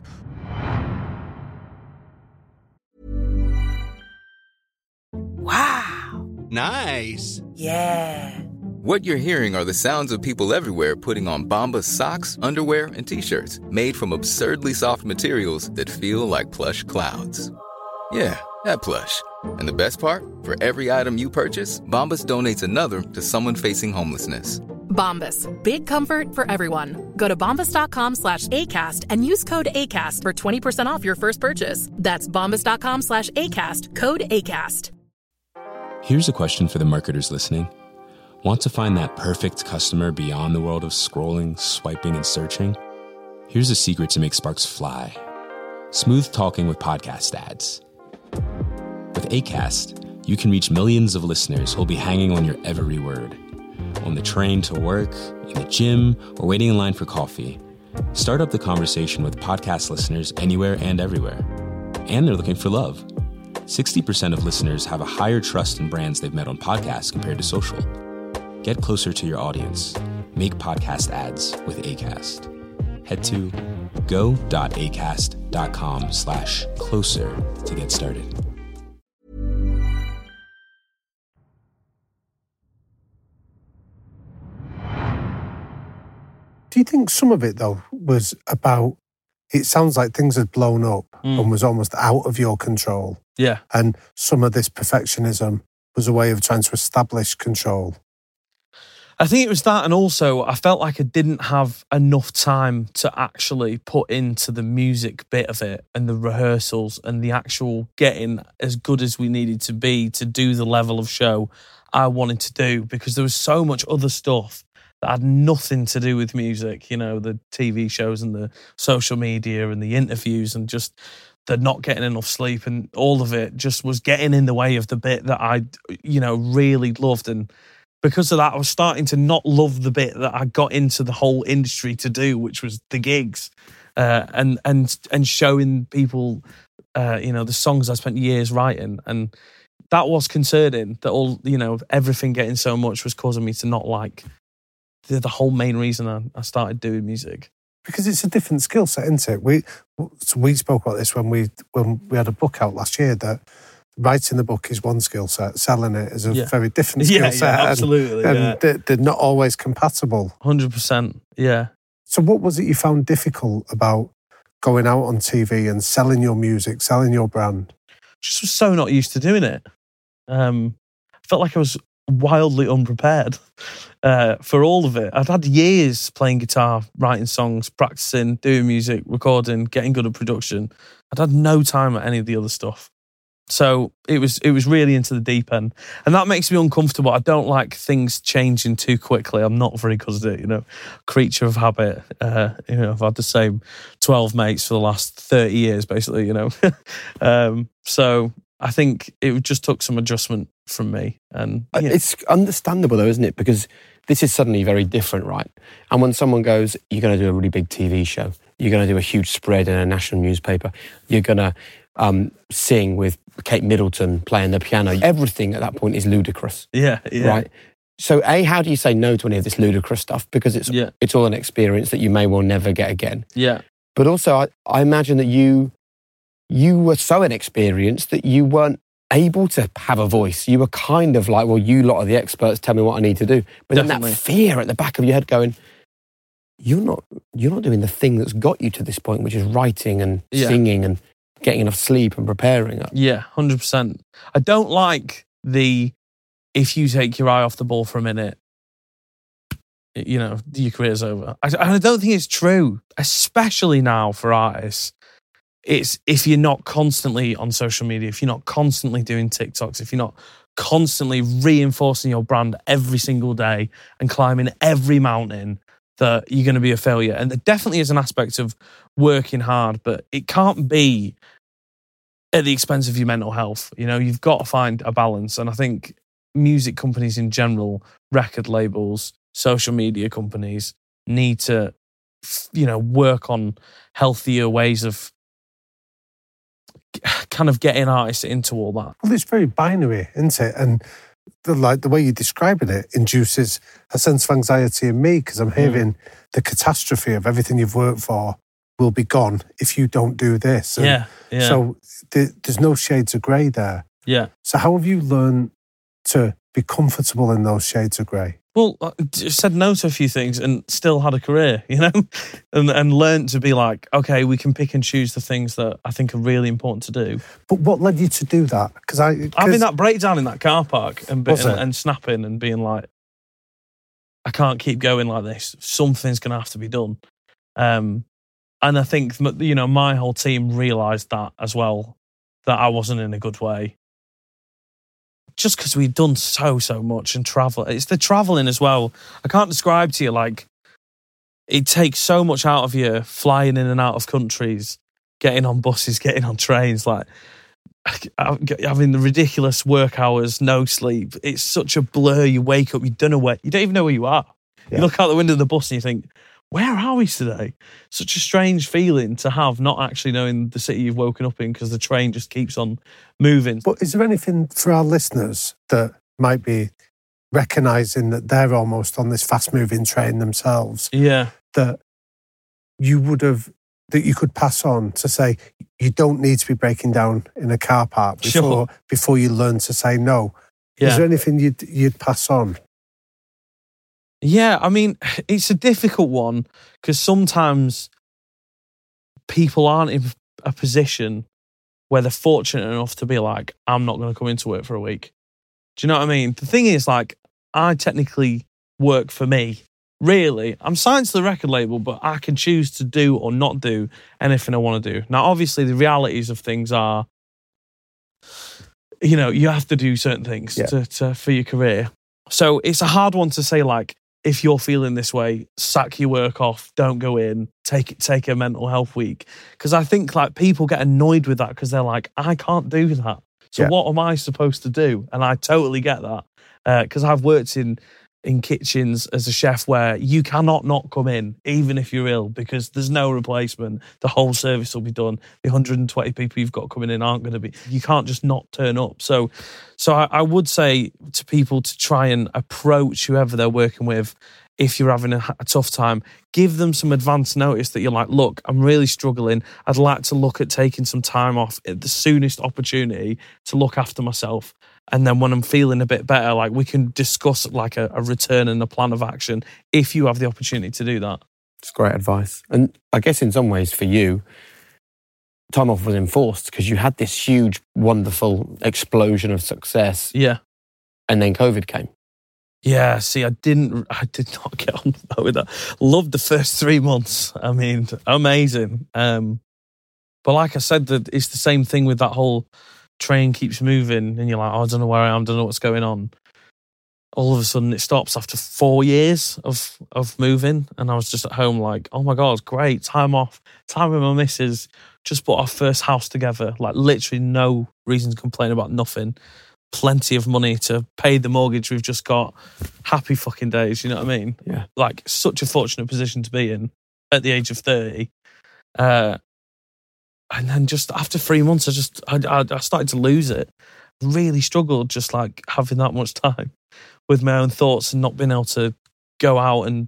Wow. Nice. Yeah. What you're hearing are the sounds of people everywhere putting on Bombas socks, underwear, and T-shirts made from absurdly soft materials that feel like plush clouds. Yeah, that plush. And the best part? For every item you purchase, Bombas donates another to someone facing homelessness. Bombas. Big comfort for everyone. Go to bombas.com slash ACAST and use code ACAST for twenty percent off your first purchase. That's bombas.com slash ACAST. Code ACAST. Here's a question for the marketers listening. Want to find that perfect customer beyond the world of scrolling, swiping, and searching? Here's a secret to make sparks fly. Smooth talking with podcast ads. With Acast, you can reach millions of listeners who'll be hanging on your every word. On the train to work, in the gym, or waiting in line for coffee. Start up the conversation with podcast listeners anywhere and everywhere. And they're looking for love. sixty percent of listeners have a higher trust in brands they've met on podcasts compared to social. Get closer to your audience. Make podcast ads with Acast. Head to go.acast.com slash closer to get started. Do you think some of it, though, was about, it sounds like things had blown up mm. and was almost out of your control. Yeah. And some of this perfectionism was a way of trying to establish control. I think it was that, and also I felt like I didn't have enough time to actually put into the music bit of it and the rehearsals and the actual getting as good as we needed to be to do the level of show I wanted to do, because there was so much other stuff that had nothing to do with music, you know, the T V shows and the social media and the interviews and just the not getting enough sleep, and all of it just was getting in the way of the bit that I, you know, really loved. And because of that, I was starting to not love the bit that I got into the whole industry to do, which was the gigs, uh, and and and showing people, uh, you know, the songs I spent years writing. And that was concerning, that all, you know, everything getting so much was causing me to not like the, the whole main reason I, I started doing music. Because it's a different skill set, isn't it? We so we spoke about this when we when we had a book out last year, that writing the book is one skill set, selling it is a yeah. very different skill yeah, set. Yeah, absolutely. And, yeah. and they're, they're not always compatible. one hundred percent, yeah. So what was it you found difficult about going out on T V and selling your music, selling your brand? Just was so not used to doing it. Um, I felt like I was wildly unprepared uh, for all of it. I'd had years playing guitar, writing songs, practicing, doing music, recording, getting good at production. I'd had no time at any of the other stuff. So it was it was really into the deep end. And that makes me uncomfortable. I don't like things changing too quickly. I'm not very good at it, you know. Creature of habit. Uh, you know, I've had the same twelve mates for the last thirty years, basically, you know. um, so I think it just took some adjustment from me. And yeah. It's understandable though, isn't it? Because this is suddenly very different, right? And when someone goes, you're going to do a really big T V show, you're going to do a huge spread in a national newspaper, you're going to um, sing with Kate Middleton playing the piano, everything at that point is ludicrous. Yeah, yeah. Right? So A, how do you say no to any of this ludicrous stuff? Because it's yeah. it's all an experience that you may well never get again. Yeah. But also, I, I imagine that you you were so inexperienced that you weren't able to have a voice. You were kind of like, well, you lot are the experts, tell me what I need to do. But Definitely. then that fear at the back of your head going, you're not you're not doing the thing that's got you to this point, which is writing and yeah. singing and getting enough sleep and preparing. Yeah, one hundred percent. I don't like the, if you take your eye off the ball for a minute, you know, your career's over. I, I don't think it's true, especially now for artists. It's if you're not constantly on social media, if you're not constantly doing TikToks, if you're not constantly reinforcing your brand every single day and climbing every mountain, that you're going to be a failure. And there definitely is an aspect of working hard, but it can't be at the expense of your mental health. You know, you've got to find a balance. And I think music companies in general, record labels, social media companies need to, you know, work on healthier ways of kind of getting artists into all that. Well, it's very binary, isn't it? And the, like the way you're describing it induces a sense of anxiety in me, because I'm hearing mm. the catastrophe of everything you've worked for will be gone if you don't do this. And yeah, yeah. So th- there's no shades of grey there. Yeah. So how have you learned to be comfortable in those shades of grey? Well, I said no to a few things and still had a career, you know, and and learned to be like, okay, we can pick and choose the things that I think are really important to do. But what led you to do that? Because I cause... having that breakdown in that car park and, be, and, it? and snapping and being like, I can't keep going like this. Something's going to have to be done. Um, and I think, you know, my whole team realised that as well, that I wasn't in a good way. Just because we've done so, so much and travel. It's the travelling as well. I can't describe to you, like, it takes so much out of you flying in and out of countries getting on buses, getting on trains, like having the ridiculous work hours, no sleep. It's such a blur. You wake up, you don't know where, you don't even know where you are. Yeah. You look out the window of the bus and you think, where are we today? Such a strange feeling to have, not actually knowing the city you've woken up in because the train just keeps on moving. But is there anything for our listeners that might be recognising that they're almost on this fast-moving train themselves? Yeah. That you would have, that you could pass on to say, you don't need to be breaking down in a car park before Sure. before you learn to say no. Yeah. Is there anything you'd, you'd pass on? Yeah, I mean, it's a difficult one because sometimes people aren't in a position where they're fortunate enough to be like, I'm not going to come into work for a week. Do you know what I mean? The thing is, like, I technically work for me. Really, I'm signed to the record label, but I can choose to do or not do anything I want to do. Now, obviously, the realities of things are, you know, you have to do certain things Yeah. to, to for your career. So it's a hard one to say, like, if you're feeling this way, sack your work off, don't go in, take it, take a mental health week. Because I think like people get annoyed with that because they're like, I can't do that. So Yeah. what am I supposed to do? And I totally get that because uh, I've worked in in kitchens as a chef where you cannot not come in, even if you're ill, because there's no replacement. The whole service will be done. The one hundred twenty people you've got coming in aren't going to be, you can't just not turn up. So, so I, I would say to people to try and approach whoever they're working with, if you're having a, a tough time, give them some advance notice that you're like, look, I'm really struggling. I'd like to look at taking some time off at the soonest opportunity to look after myself. And then when I'm feeling a bit better, like we can discuss like a, a return and a plan of action if you have the opportunity to do that. It's great advice. And I guess in some ways for you, time off was enforced because you had this huge, wonderful explosion of success. Yeah. And then COVID came. Yeah, see, I didn't, I did not get on with that. Loved the first three months. I mean, amazing. Um, but like I said, that it's the same thing with that whole train keeps moving and you're like, oh, I don't know where I am, don't know what's going on. All of a sudden it stops after four years of of moving and I was just at home like, oh my God, great, time off, time with my missus, just put our first house together, like literally no reason to complain about nothing. Plenty of money to pay the mortgage we've just got. Happy fucking days, you know what I mean? Yeah. Like such a fortunate position to be in at the age of thirty. Uh, and then just after three months, I just, I, I, I started to lose it. Really struggled just like having that much time with my own thoughts and not being able to go out and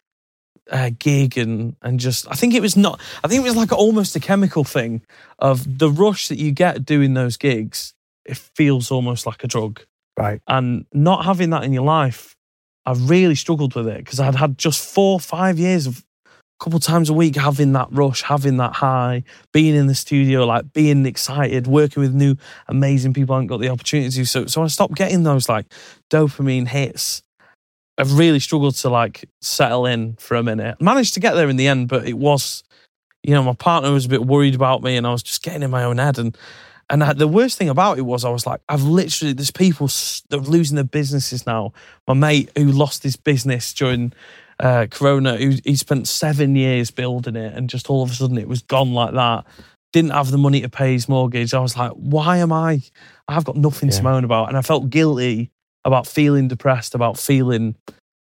uh, gig and, and just, I think it was not, I think it was like almost a chemical thing of the rush that you get doing those gigs. It feels almost like a drug. Right. And not having that in your life, I really struggled with it because I'd had just four, five years of a couple of times a week having that rush, having that high, being in the studio, like being excited, working with new amazing people I hadn't got the opportunity to. So, so I stopped getting those like dopamine hits. I've really struggled to like settle in for a minute. Managed to get there in the end, but it was, you know, my partner was a bit worried about me and I was just getting in my own head. And And I, the worst thing about it was I was like, I've literally, there's people that are losing their businesses now. My mate who lost his business during uh, Corona, who, he spent seven years building it and just all of a sudden it was gone like that. Didn't have the money to pay his mortgage. I was like, why am I, I've got nothing Yeah. to moan about. And I felt guilty about feeling depressed, about feeling,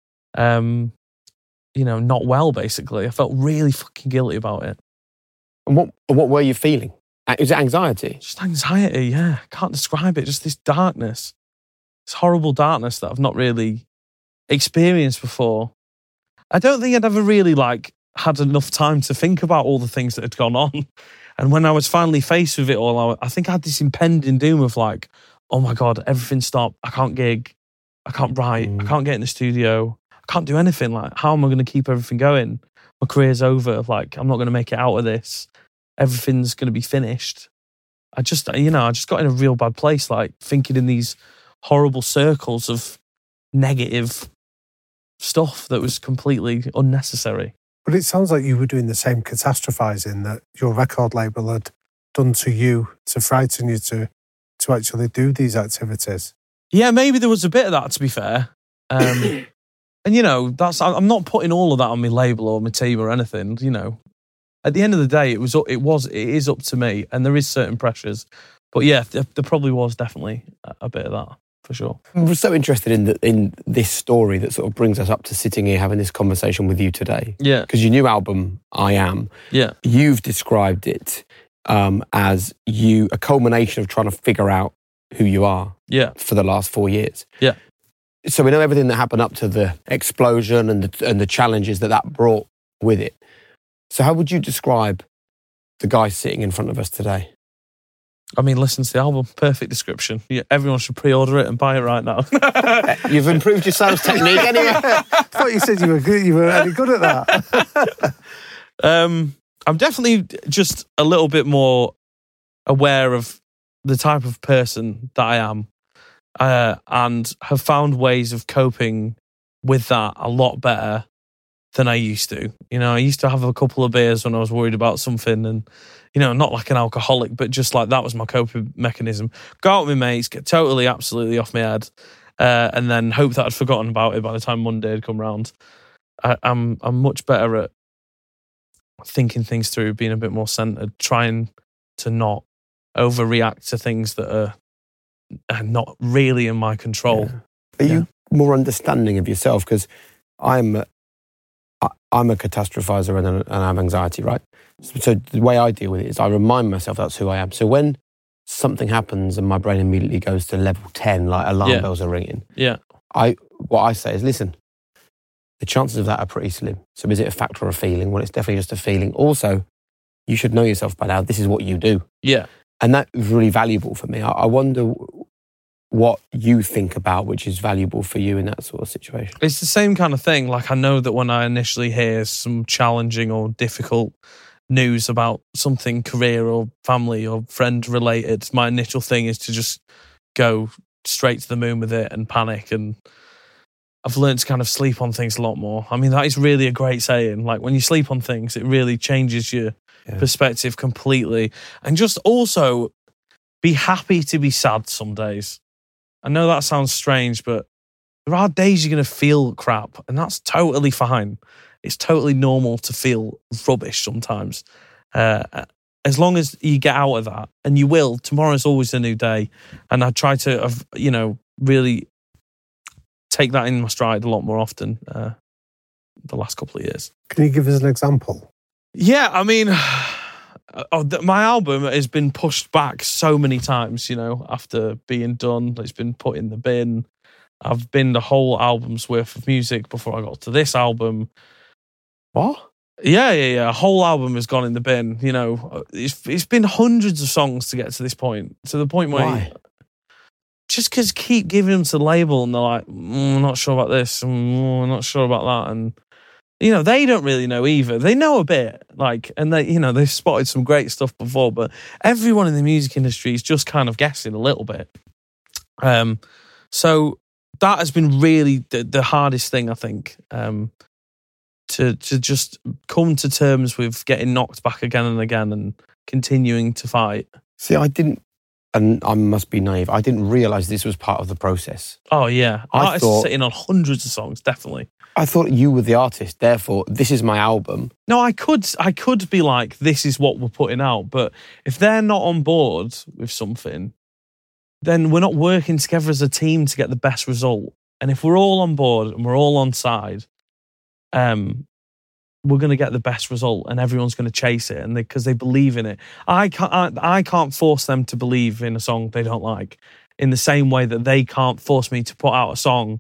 um, you know, not well, basically. I felt really fucking guilty about it. And what what were you feeling? Is it anxiety? Just anxiety, yeah. Can't describe it. Just this darkness. This horrible darkness that I've not really experienced before. I don't think I'd ever really like had enough time to think about all the things that had gone on. And when I was finally faced with it all, I, I think I had this impending doom of like, oh my God, everything stopped. I can't gig. I can't write. Mm. I can't get in the studio. I can't do anything. Like, how am I going to keep everything going? My career's over. Like, I'm not going to make it out of this. Everything's going to be finished. I just, you know, I just got in a real bad place, like thinking in these horrible circles of negative stuff that was completely unnecessary. But it sounds like you were doing the same catastrophizing that your record label had done to you to frighten you to to actually do these activities. Yeah, maybe there was a bit of that, to be fair. Um, and, you know, that's I'm not putting all of that on my label or my team or anything, you know. at the end of the day, it was it was it is up to me, and there is certain pressures. But yeah, there, there probably was definitely a, a bit of that for sure. I'm so interested in the, in this story that sort of brings us up to sitting here having this conversation with you today. Yeah, because your new album, I Am. Yeah, you've described it um, as you a culmination of trying to figure out who you are. Yeah, for the last four years. Yeah. So we know everything that happened up to the explosion and the, and the challenges that that brought with it. So how would you describe the guy sitting in front of us today? I mean, listen to the album. Perfect description. Yeah, everyone should pre-order it and buy it right now. You've improved your sales technique anyway. I thought you said you were good. You were really good at that. um, I'm definitely just a little bit more aware of the type of person that I am, uh, and have found ways of coping with that a lot better than I used to. You know, I used to have a couple of beers when I was worried about something, and, you know, not like an alcoholic, but just like that was my coping mechanism. Go out with my mates, get totally, absolutely off my head, uh, and then hope that I'd forgotten about it by the time Monday had come round. I, I'm I'm much better at thinking things through, being a bit more centered, trying to not overreact to things that are, are not really in my control. Yeah. Are you yeah. more understanding of yourself? Because I'm a, I'm a catastrophizer and, and I have anxiety, right? So, so the way I deal with it is I remind myself that's who I am. So when something happens and my brain immediately goes to level ten, like alarm yeah. bells are ringing, yeah. I what I say is, listen, the chances of that are pretty slim. So is it a fact or a feeling? Well, it's definitely just a feeling. Also, you should know yourself by now. This is what you do. Yeah. And that is really valuable for me. I, I wonder what you think about, which is valuable for you in that sort of situation. It's the same kind of thing. Like, I know that when I initially hear some challenging or difficult news about something career or family or friend related, my initial thing is to just go straight to the moon with it and panic. And I've learned to kind of sleep on things a lot more. I mean, that is really a great saying. Like, when you sleep on things, it really changes your yeah. perspective completely. And just also be happy to be sad some days. I know that sounds strange, but there are days you're going to feel crap, and that's totally fine. It's totally normal to feel rubbish sometimes. Uh, as long as you get out of that, and you will, tomorrow's always a new day. And I try to, you know, really take that in my stride a lot more often uh, the last couple of years. Can you give us an example? Yeah, I mean, oh, my album has been pushed back so many times, you know, after being done. It's been put in the bin. I've been the whole album's worth of music before I got to this album. What? Yeah, yeah, yeah. A whole album has gone in the bin. You know, it's it's been hundreds of songs to get to this point. To the point where... Why? Just because keep giving them to the label and they're like, mm, I'm not sure about this, mm, I'm not sure about that. And, you know, they don't really know either. They know a bit, like, and they, you know, they've spotted some great stuff before, but everyone in the music industry is just kind of guessing a little bit. Um, so that has been really the, the hardest thing, I think, um, to to just come to terms with getting knocked back again and again and continuing to fight. See, I didn't, and I must be naive, I didn't realise this was part of the process. Oh, yeah. I Artists thought, are sitting on hundreds of songs, definitely. I thought you were the artist, therefore, this is my album. No, I could I could be like, this is what we're putting out, but if they're not on board with something, then we're not working together as a team to get the best result. And if we're all on board and we're all on side, um, we're going to get the best result, and everyone's going to chase it, and because they, they believe in it. I can't. I, I can't force them to believe in a song they don't like, in the same way that they can't force me to put out a song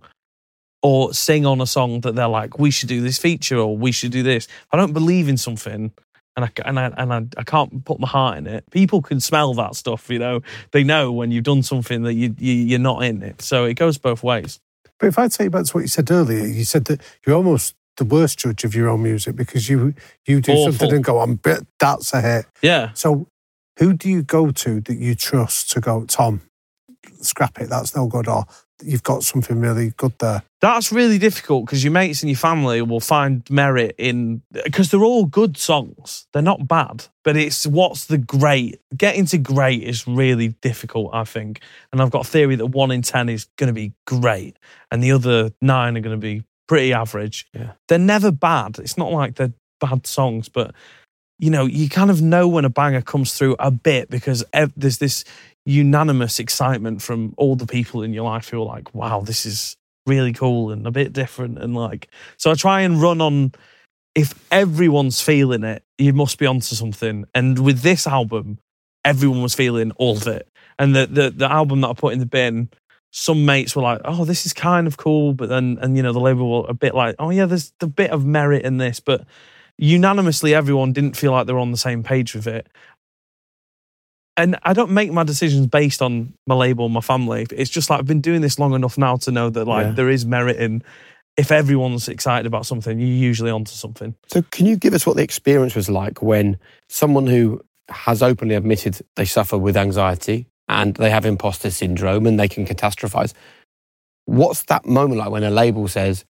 or sing on a song that they're like, we should do this feature or we should do this. If I don't believe in something, and I and I and I, I can't put my heart in it, people can smell that stuff. You know, they know when you've done something that you, you you're not in it. So it goes both ways. But if I take you back to what you said earlier, you said that you're almost the worst judge of your own music because you you do Awful. something and go, "I'm bit that's a hit." Yeah. So, who do you go to that you trust to go, Tom, scrap it, that's no good, or you've got something really good there? That's really difficult because your mates and your family will find merit in, because they're all good songs. They're not bad, but it's what's the great. Getting to great is really difficult, I think. And I've got a theory that one in ten is going to be great and the other nine are going to be pretty average. Yeah. They're never bad. It's not like they're bad songs, but you know, you kind of know when a banger comes through a bit because ev- there's this unanimous excitement from all the people in your life who are like, wow, this is really cool and a bit different. And like, so I try and run on, if everyone's feeling it, you must be onto something. And with this album, everyone was feeling all of it. And the, the, the album that I put in the bin, some mates were like, oh, this is kind of cool. But then, and you know, the label were a bit like, oh yeah, there's a bit of merit in this. But unanimously, everyone didn't feel like they were on the same page with it. And I don't make my decisions based on my label, my family. It's just like, I've been doing this long enough now to know that like Yeah. there is merit in, if everyone's excited about something, you're usually onto something. So can you give us what the experience was like when someone who has openly admitted they suffer with anxiety and they have imposter syndrome and they can catastrophize? What's that moment like when a label says,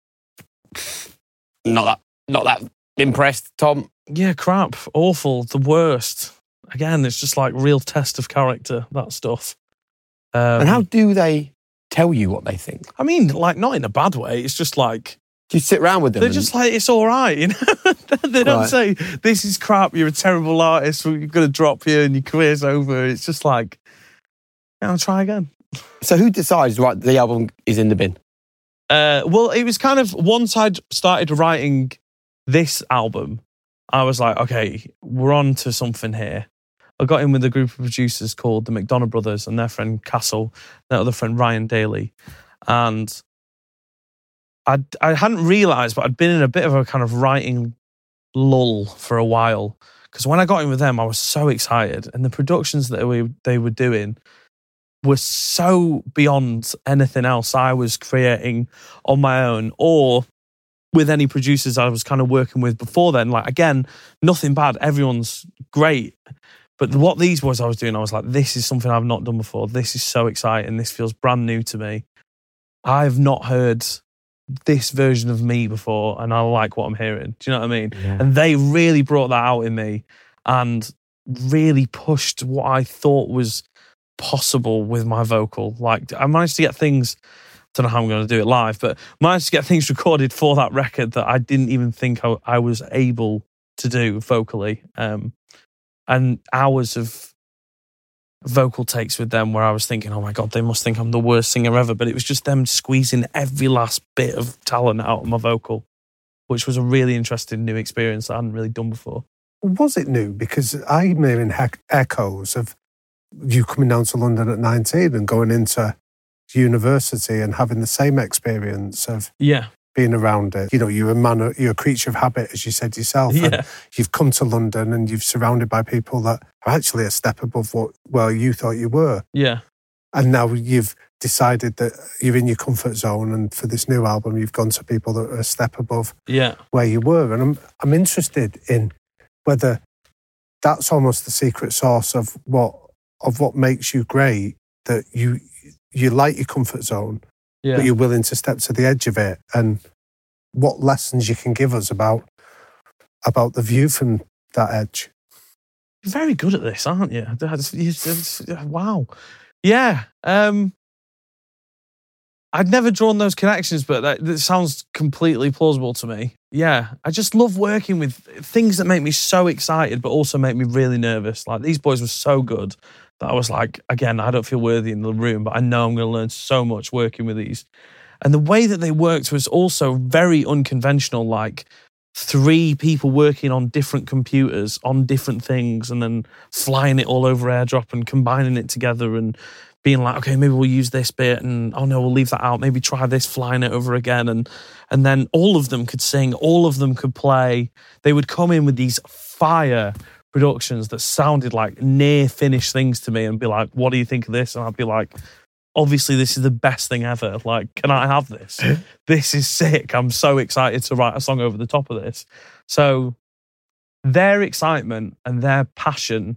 not that, not that impressed, Tom? Yeah, crap, awful, the worst. Again, it's just like real test of character, that stuff. Um, And how do they tell you what they think? I mean, like, not in a bad way. It's just like, Do you sit around with them? they're and- just like, it's all right, you know? They don't Right. say, this is crap, you're a terrible artist, we're going to drop you and your career's over. It's just like, yeah, I'll try again. So who decides, right, the album is in the bin? Uh, well, it was kind of, once I'd started writing this album, I was like, okay, we're on to something here. I got in with a group of producers called the McDonough Brothers and their friend Castle, their other friend Ryan Daly. And I'd, I hadn't realised, but I'd been in a bit of a kind of writing lull for a while. Because when I got in with them, I was so excited. And the productions that we, they were doing were so beyond anything else I was creating on my own or with any producers I was kind of working with before then. Like, again, nothing bad. Everyone's great. But what these was I was doing, I was like, this is something I've not done before. This is so exciting. This feels brand new to me. I've not heard this version of me before, and I like what I'm hearing. Do you know what I mean? Yeah. And they really brought that out in me and really pushed what I thought was possible with my vocal. Like, I managed to get things, I don't know how I'm going to do it live, but managed to get things recorded for that record that I didn't even think I, I was able to do vocally. Um, and hours of vocal takes with them where I was thinking, oh my God, they must think I'm the worst singer ever. But it was just them squeezing every last bit of talent out of my vocal, which was a really interesting new experience I hadn't really done before. Was it new? Because I'm hearing he- echoes of you coming down to London at nineteen and going into university and having the same experience of Yeah. being around it. You know, you're a man, you're a creature of habit, as you said yourself. Yeah. And you've come to London and you've surrounded by people that are actually a step above what, well, you thought you were. Yeah. And now you've decided that you're in your comfort zone, and for this new album, you've gone to people that are a step above Yeah. where you were. And I'm I'm interested in whether that's almost the secret sauce of what of what makes you great, that you you like your comfort zone, Yeah. but you're willing to step to the edge of it, and what lessons you can give us about about the view from that edge. You're very good at this, aren't you? That's, it's- it's- wow. Yeah. Um, I'd never drawn those connections, but that, that sounds completely plausible to me. Yeah. I just love working with things that make me so excited, but also make me really nervous. Like, these boys were so good that I was like, again, I don't feel worthy in the room, but I know I'm going to learn so much working with these. And the way that they worked was also very unconventional, like three people working on different computers on different things and then flying it all over AirDrop and combining it together and being like, okay, maybe we'll use this bit and, oh no, we'll leave that out. Maybe try this, flying it over again. And and then all of them could sing, all of them could play. They would come in with these fire productions that sounded like near finished things to me and be like, what do you think of this? And I'd be like, obviously this is the best thing ever. Like, can I have this? This is sick. I'm so excited to write a song over the top of this. So their excitement and their passion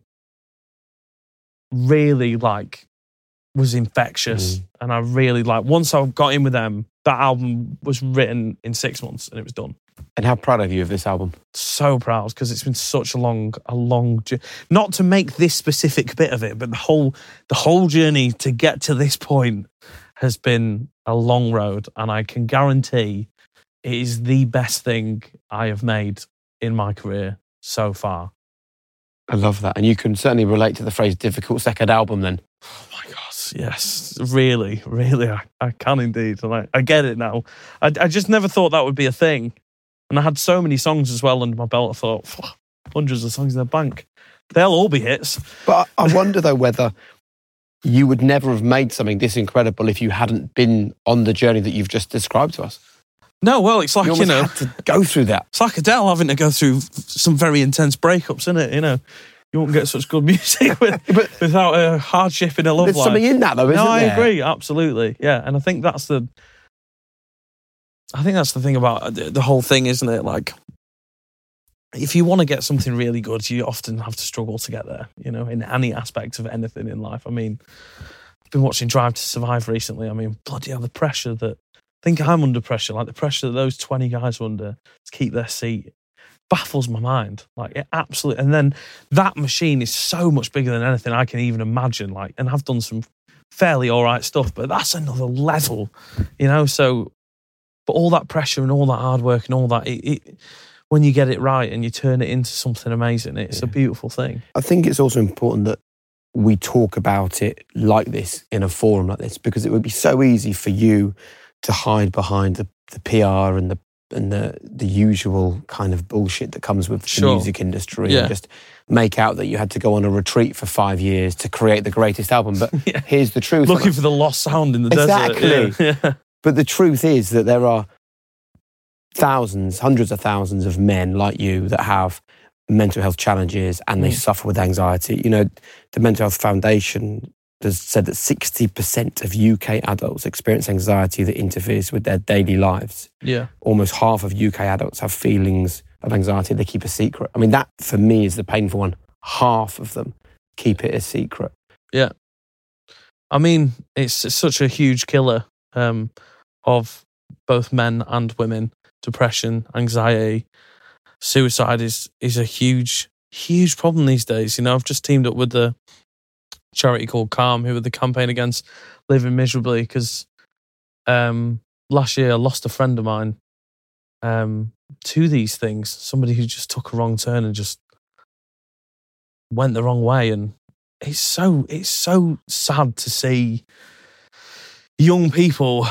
really like was infectious. Mm. And I really like, once I got in with them, that album was written in six months and it was done. And how proud are you of this album? So proud, because it's been such a long, a long journey. Not to make this specific bit of it, but the whole, the whole journey to get to this point has been a long road, and I can guarantee it is the best thing I have made in my career. so far. I love that. And you can certainly relate to the phrase difficult second album then. Oh my God, yes. Really, really, I, I can indeed. And I, I get it now. I, I just never thought that would be a thing. And I had so many songs as well under my belt. I thought, hundreds of songs in the bank. They'll all be hits. But I wonder, though, whether you would never have made something this incredible if you hadn't been on the journey that you've just described to us. No, well, it's like, you, you know... had to go through that. It's like Adele having to go through some very intense breakups, isn't it? You know, you won't get such good music with, but, without a hardship in a love there's life. There's something in that, though, isn't no, there? I agree, absolutely. Yeah, and I think that's the... I think that's the thing about the whole thing, isn't it? Like, if you want to get something really good, you often have to struggle to get there, you know, in any aspect of anything in life. I mean, I've been watching Drive to Survive recently. I mean, bloody hell, the pressure that... I think I'm under pressure, like the pressure that those twenty guys are under to keep their seat baffles my mind. Like, it absolutely... And then that machine is so much bigger than anything I can even imagine. Like, and I've done some fairly all right stuff, but that's another level, you know? So, but all that pressure and all that hard work and all that, it, it when you get it right and you turn it into something amazing, it's yeah. a beautiful thing. I think it's also important that we talk about it like this in a forum like this, because it would be so easy for you to hide behind the, the P R and the and the the usual kind of bullshit that comes with sure. the music industry yeah. and just make out that you had to go on a retreat for five years to create the greatest album. But yeah. here's the truth. Looking for the lost sound in the exactly. desert. Exactly. Yeah. Yeah. But the truth is that there are thousands, hundreds of thousands of men like you that have mental health challenges and they mm. suffer with anxiety. You know, the Mental Health Foundation has said that sixty percent of U K adults experience anxiety that interferes with their daily lives. Yeah. Almost half of U K adults have feelings of anxiety they keep a secret. I mean, that for me is the painful one. Half of them keep it a secret. Yeah. I mean, it's such a huge killer um, of both men and women. Depression, anxiety, suicide is is a huge, huge problem these days. You know, I've just teamed up with the charity called Calm, who are the campaign against living miserably, because um, last year I lost a friend of mine um, to these things. Somebody who just took a wrong turn and just went the wrong way, and it's so it's so sad to see young people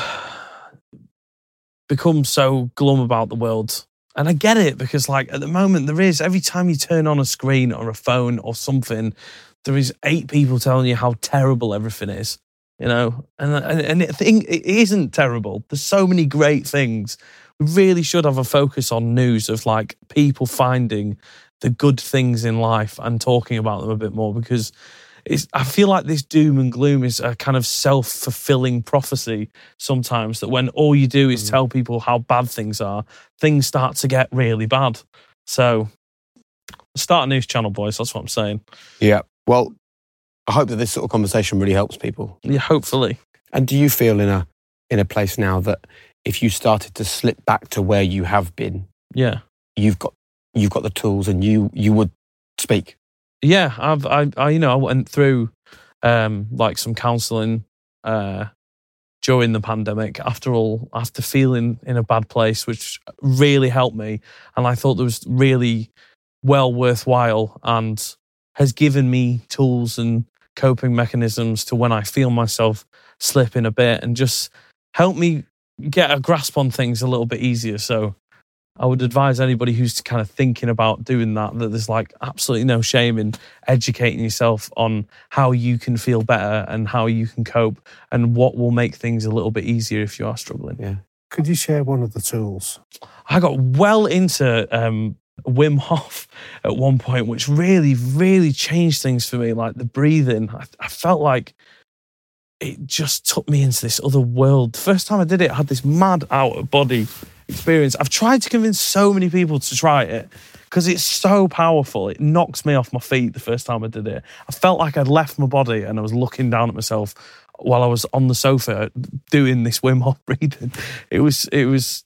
become so glum about the world. And I get it, because like at the moment there is, every time you turn on a screen or a phone or something, there is eight people telling you how terrible everything is, you know? And and, and it, it isn't terrible. There's so many great things. We really should have a focus on news of like people finding the good things in life and talking about them a bit more, because it's, I feel like this doom and gloom is a kind of self-fulfilling prophecy sometimes, that when all you do is mm. tell people how bad things are, things start to get really bad. So start a news channel, boys. That's what I'm saying. Yeah. Well, I hope that this sort of conversation really helps people. Yeah, hopefully. And do you feel in a in a place now that if you started to slip back to where you have been, yeah, you've got you've got the tools and you you would speak? Yeah, I've I, I you know I went through um, like some counselling uh, during the pandemic. After all, after feeling in a bad place, which really helped me, and I thought it was really well worthwhile, and has given me tools and coping mechanisms to when I feel myself slipping a bit, and just help me get a grasp on things a little bit easier. So I would advise anybody who's kind of thinking about doing that, that there's like absolutely no shame in educating yourself on how you can feel better and how you can cope and what will make things a little bit easier if you are struggling. Yeah. Could you share one of the tools? I got well into um, Wim Hof at one point, which really, really changed things for me. Like the breathing, I, I felt like it just took me into this other world. The first time I did it, I had this mad out of body experience. I've tried to convince so many people to try it because it's so powerful. It knocks me off my feet the first time I did it. I felt like I'd left my body and I was looking down at myself while I was on the sofa doing this Wim Hof breathing. It was, it was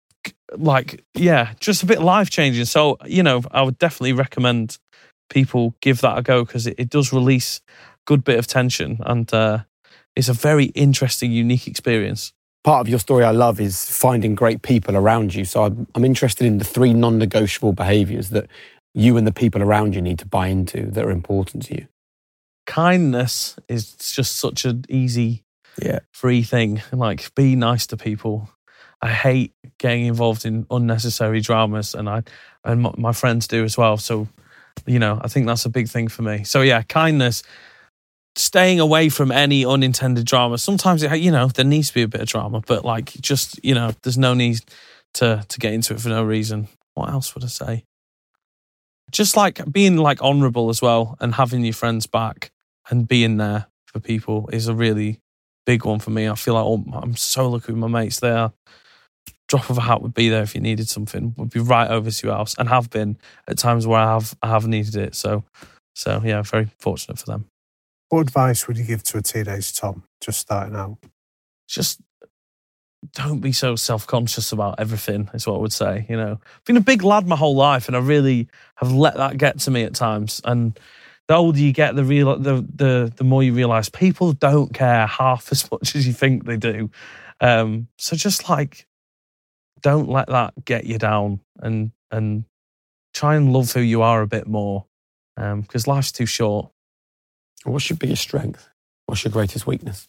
like, yeah, just a bit life-changing. So, you know, I would definitely recommend people give that a go, because it, it does release a good bit of tension, and uh, it's a very interesting, unique experience. Part of your story I love is finding great people around you. So I'm, I'm interested in the three non-negotiable behaviours that you and the people around you need to buy into that are important to you? Kindness is just such an easy, yeah, free thing. Like, be nice to people. I hate getting involved in unnecessary dramas, and I and my, my friends do as well. So, you know, I think that's a big thing for me. So yeah, kindness, staying away from any unintended drama. Sometimes, it, you know, there needs to be a bit of drama, but like, just, you know, there's no need to to get into it for no reason. What else would I say? Just like being like honourable as well, and having your friends back and being there for people is a really big one for me. I feel like oh, I'm so lucky with my mates. They are. Drop of a hat would be there if you needed something. Would be right over to your house, and have been at times where I have I have needed it. So, so yeah, very fortunate for them. What advice would you give to a teenage Tom just starting out? Just don't be so self-conscious about everything, is what I would say. You know, I've been a big lad my whole life, and I really have let that get to me at times. And the older you get, the real the the the more you realise people don't care half as much as you think they do. Um, so just like, don't let that get you down, and and try and love who you are a bit more, um, because life's too short. What's your biggest strength? What's your greatest weakness?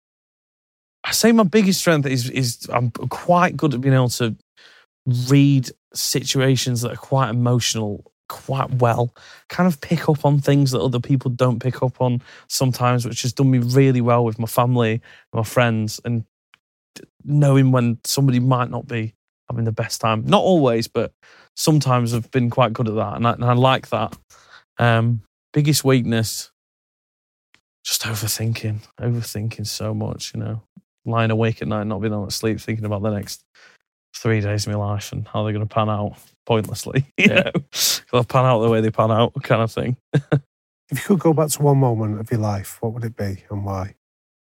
I say my biggest strength is is I'm quite good at being able to read situations that are quite emotional quite well, kind of pick up on things that other people don't pick up on sometimes, which has done me really well with my family, my friends, and knowing when somebody might not be having the best time. Not always, but sometimes I've been quite good at that, and I, and I like that. Um, biggest weakness, just overthinking, overthinking so much, you know, lying awake at night, not being able to sleep, thinking about the next three days of my life and how they're going to pan out pointlessly, you Yeah. know, they'll pan out the way they pan out, kind of thing. If you could go back to one moment of your life, what would it be and why?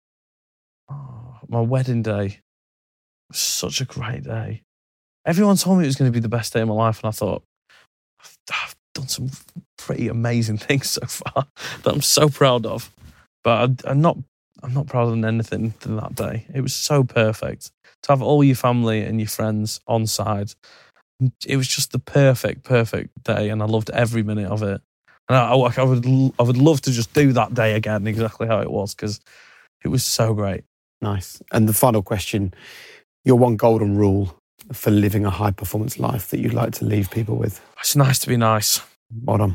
Oh, my wedding day was such a great day. Everyone told me it was going to be the best day of my life, and I thought, I've, I've done some pretty amazing things so far that I'm so proud of. But I, I'm not I'm not prouder than anything than that day. It was so perfect. To have all your family and your friends on side, it was just the perfect, perfect day, and I loved every minute of it. And I, I would I would love to just do that day again, exactly how it was, because it was so great. Nice. And the final question, your one golden rule for living a high-performance life that you'd like to leave people with? It's nice to be nice. Bottom.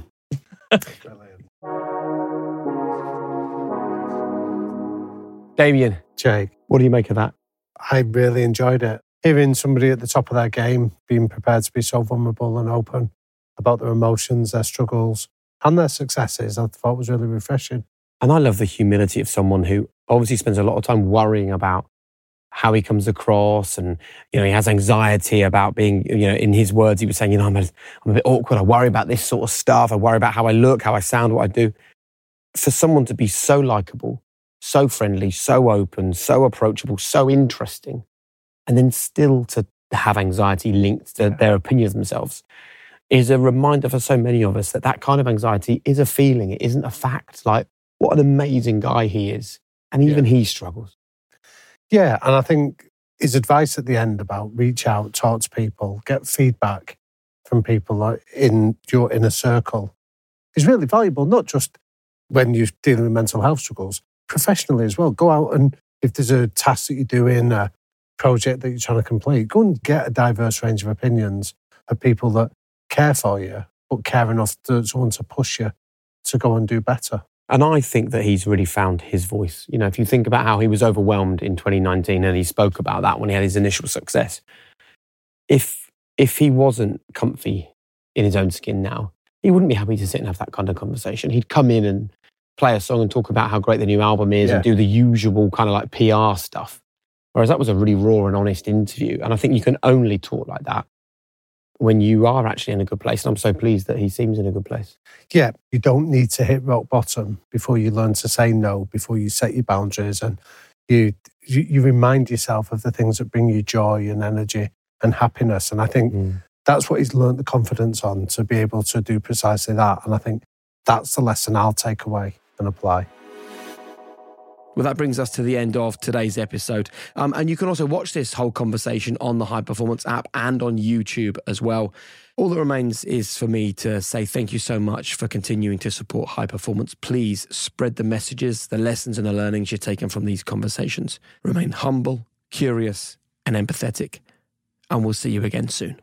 Damien, Jake, what do you make of that? I really enjoyed it. Hearing somebody at the top of their game being prepared to be so vulnerable and open about their emotions, their struggles, and their successes, I thought was really refreshing. And I love the humility of someone who obviously spends a lot of time worrying about how he comes across, and, you know, he has anxiety about being, you know, in his words, he was saying, you know, I'm a, I'm a bit awkward. I worry about this sort of stuff. I worry about how I look, how I sound, what I do. For someone to be so likable, so friendly, so open, so approachable, so interesting, and then still to have anxiety linked to their opinion of themselves is a reminder for so many of us that that kind of anxiety is a feeling. It isn't a fact. Like, what an amazing guy he is. And even yeah. he struggles. Yeah, and I think his advice at the end about reach out, talk to people, get feedback from people like in your inner circle is really valuable, not just when you're dealing with mental health struggles, professionally as well. Go out and if there's a task that you're doing, a project that you're trying to complete, go and get a diverse range of opinions of people that care for you, but care enough to someone to push you to go and do better. And I think that he's really found his voice. You know, if you think about how he was overwhelmed in twenty nineteen, and he spoke about that when he had his initial success. If if he wasn't comfy in his own skin now, he wouldn't be happy to sit and have that kind of conversation. He'd come in and play a song and talk about how great the new album is yeah. and do the usual kind of like P R stuff. Whereas that was a really raw and honest interview. And I think you can only talk like that when you are actually in a good place. And I'm so pleased that he seems in a good place. Yeah, you don't need to hit rock bottom before you learn to say no, before you set your boundaries, and you you, you remind yourself of the things that bring you joy and energy and happiness. And I think mm. that's what he's learned the confidence on, to be able to do precisely that. And I think that's the lesson I'll take away and apply. Well, that brings us to the end of today's episode. Um, and you can also watch this whole conversation on the High Performance app and on YouTube as well. All that remains is for me to say thank you so much for continuing to support High Performance. Please spread the messages, the lessons and the learnings you're taking from these conversations. Remain humble, curious and empathetic. And we'll see you again soon.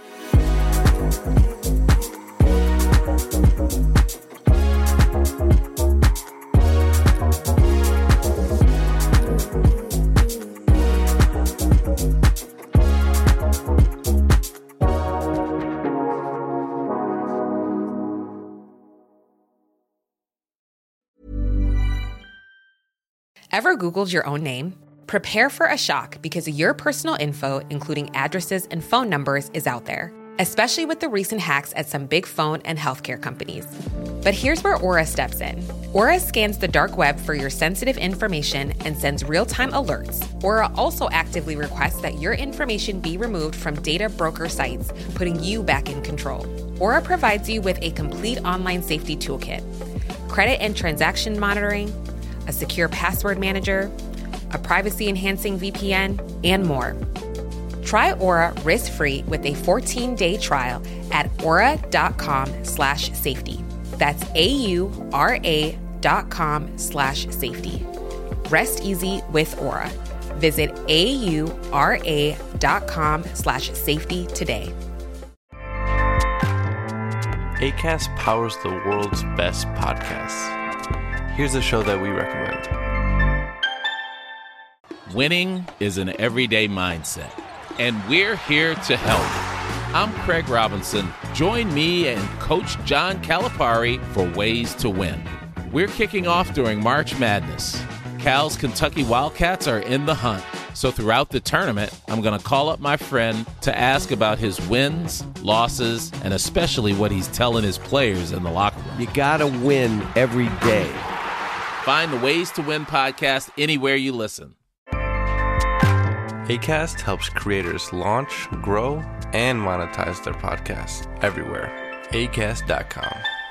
Ever Googled your own name? Prepare for a shock because your personal info, including addresses and phone numbers, is out there, especially with the recent hacks at some big phone and healthcare companies. But here's where Aura steps in. Aura scans the dark web for your sensitive information and sends real-time alerts. Aura also actively requests that your information be removed from data broker sites, putting you back in control. Aura provides you with a complete online safety toolkit, credit and transaction monitoring, a secure password manager, a privacy-enhancing V P N, and more. Try Aura risk-free with a fourteen-day trial at aura.com slash safety. That's A-U-R-A dot com slash safety. Rest easy with Aura. Visit A-U-R-A dot com slash safety today. Acast powers the world's best podcasts. Here's a show that we recommend. Winning is an everyday mindset, and we're here to help. I'm Craig Robinson. Join me and Coach John Calipari for Ways to Win. We're kicking off during March Madness. Cal's Kentucky Wildcats are in the hunt. So throughout the tournament, I'm going to call up my friend to ask about his wins, losses, and especially what he's telling his players in the locker room. You got to win every day. Find the Ways to Win podcast anywhere you listen. Acast helps creators launch, grow, and monetize their podcasts everywhere. acast dot com.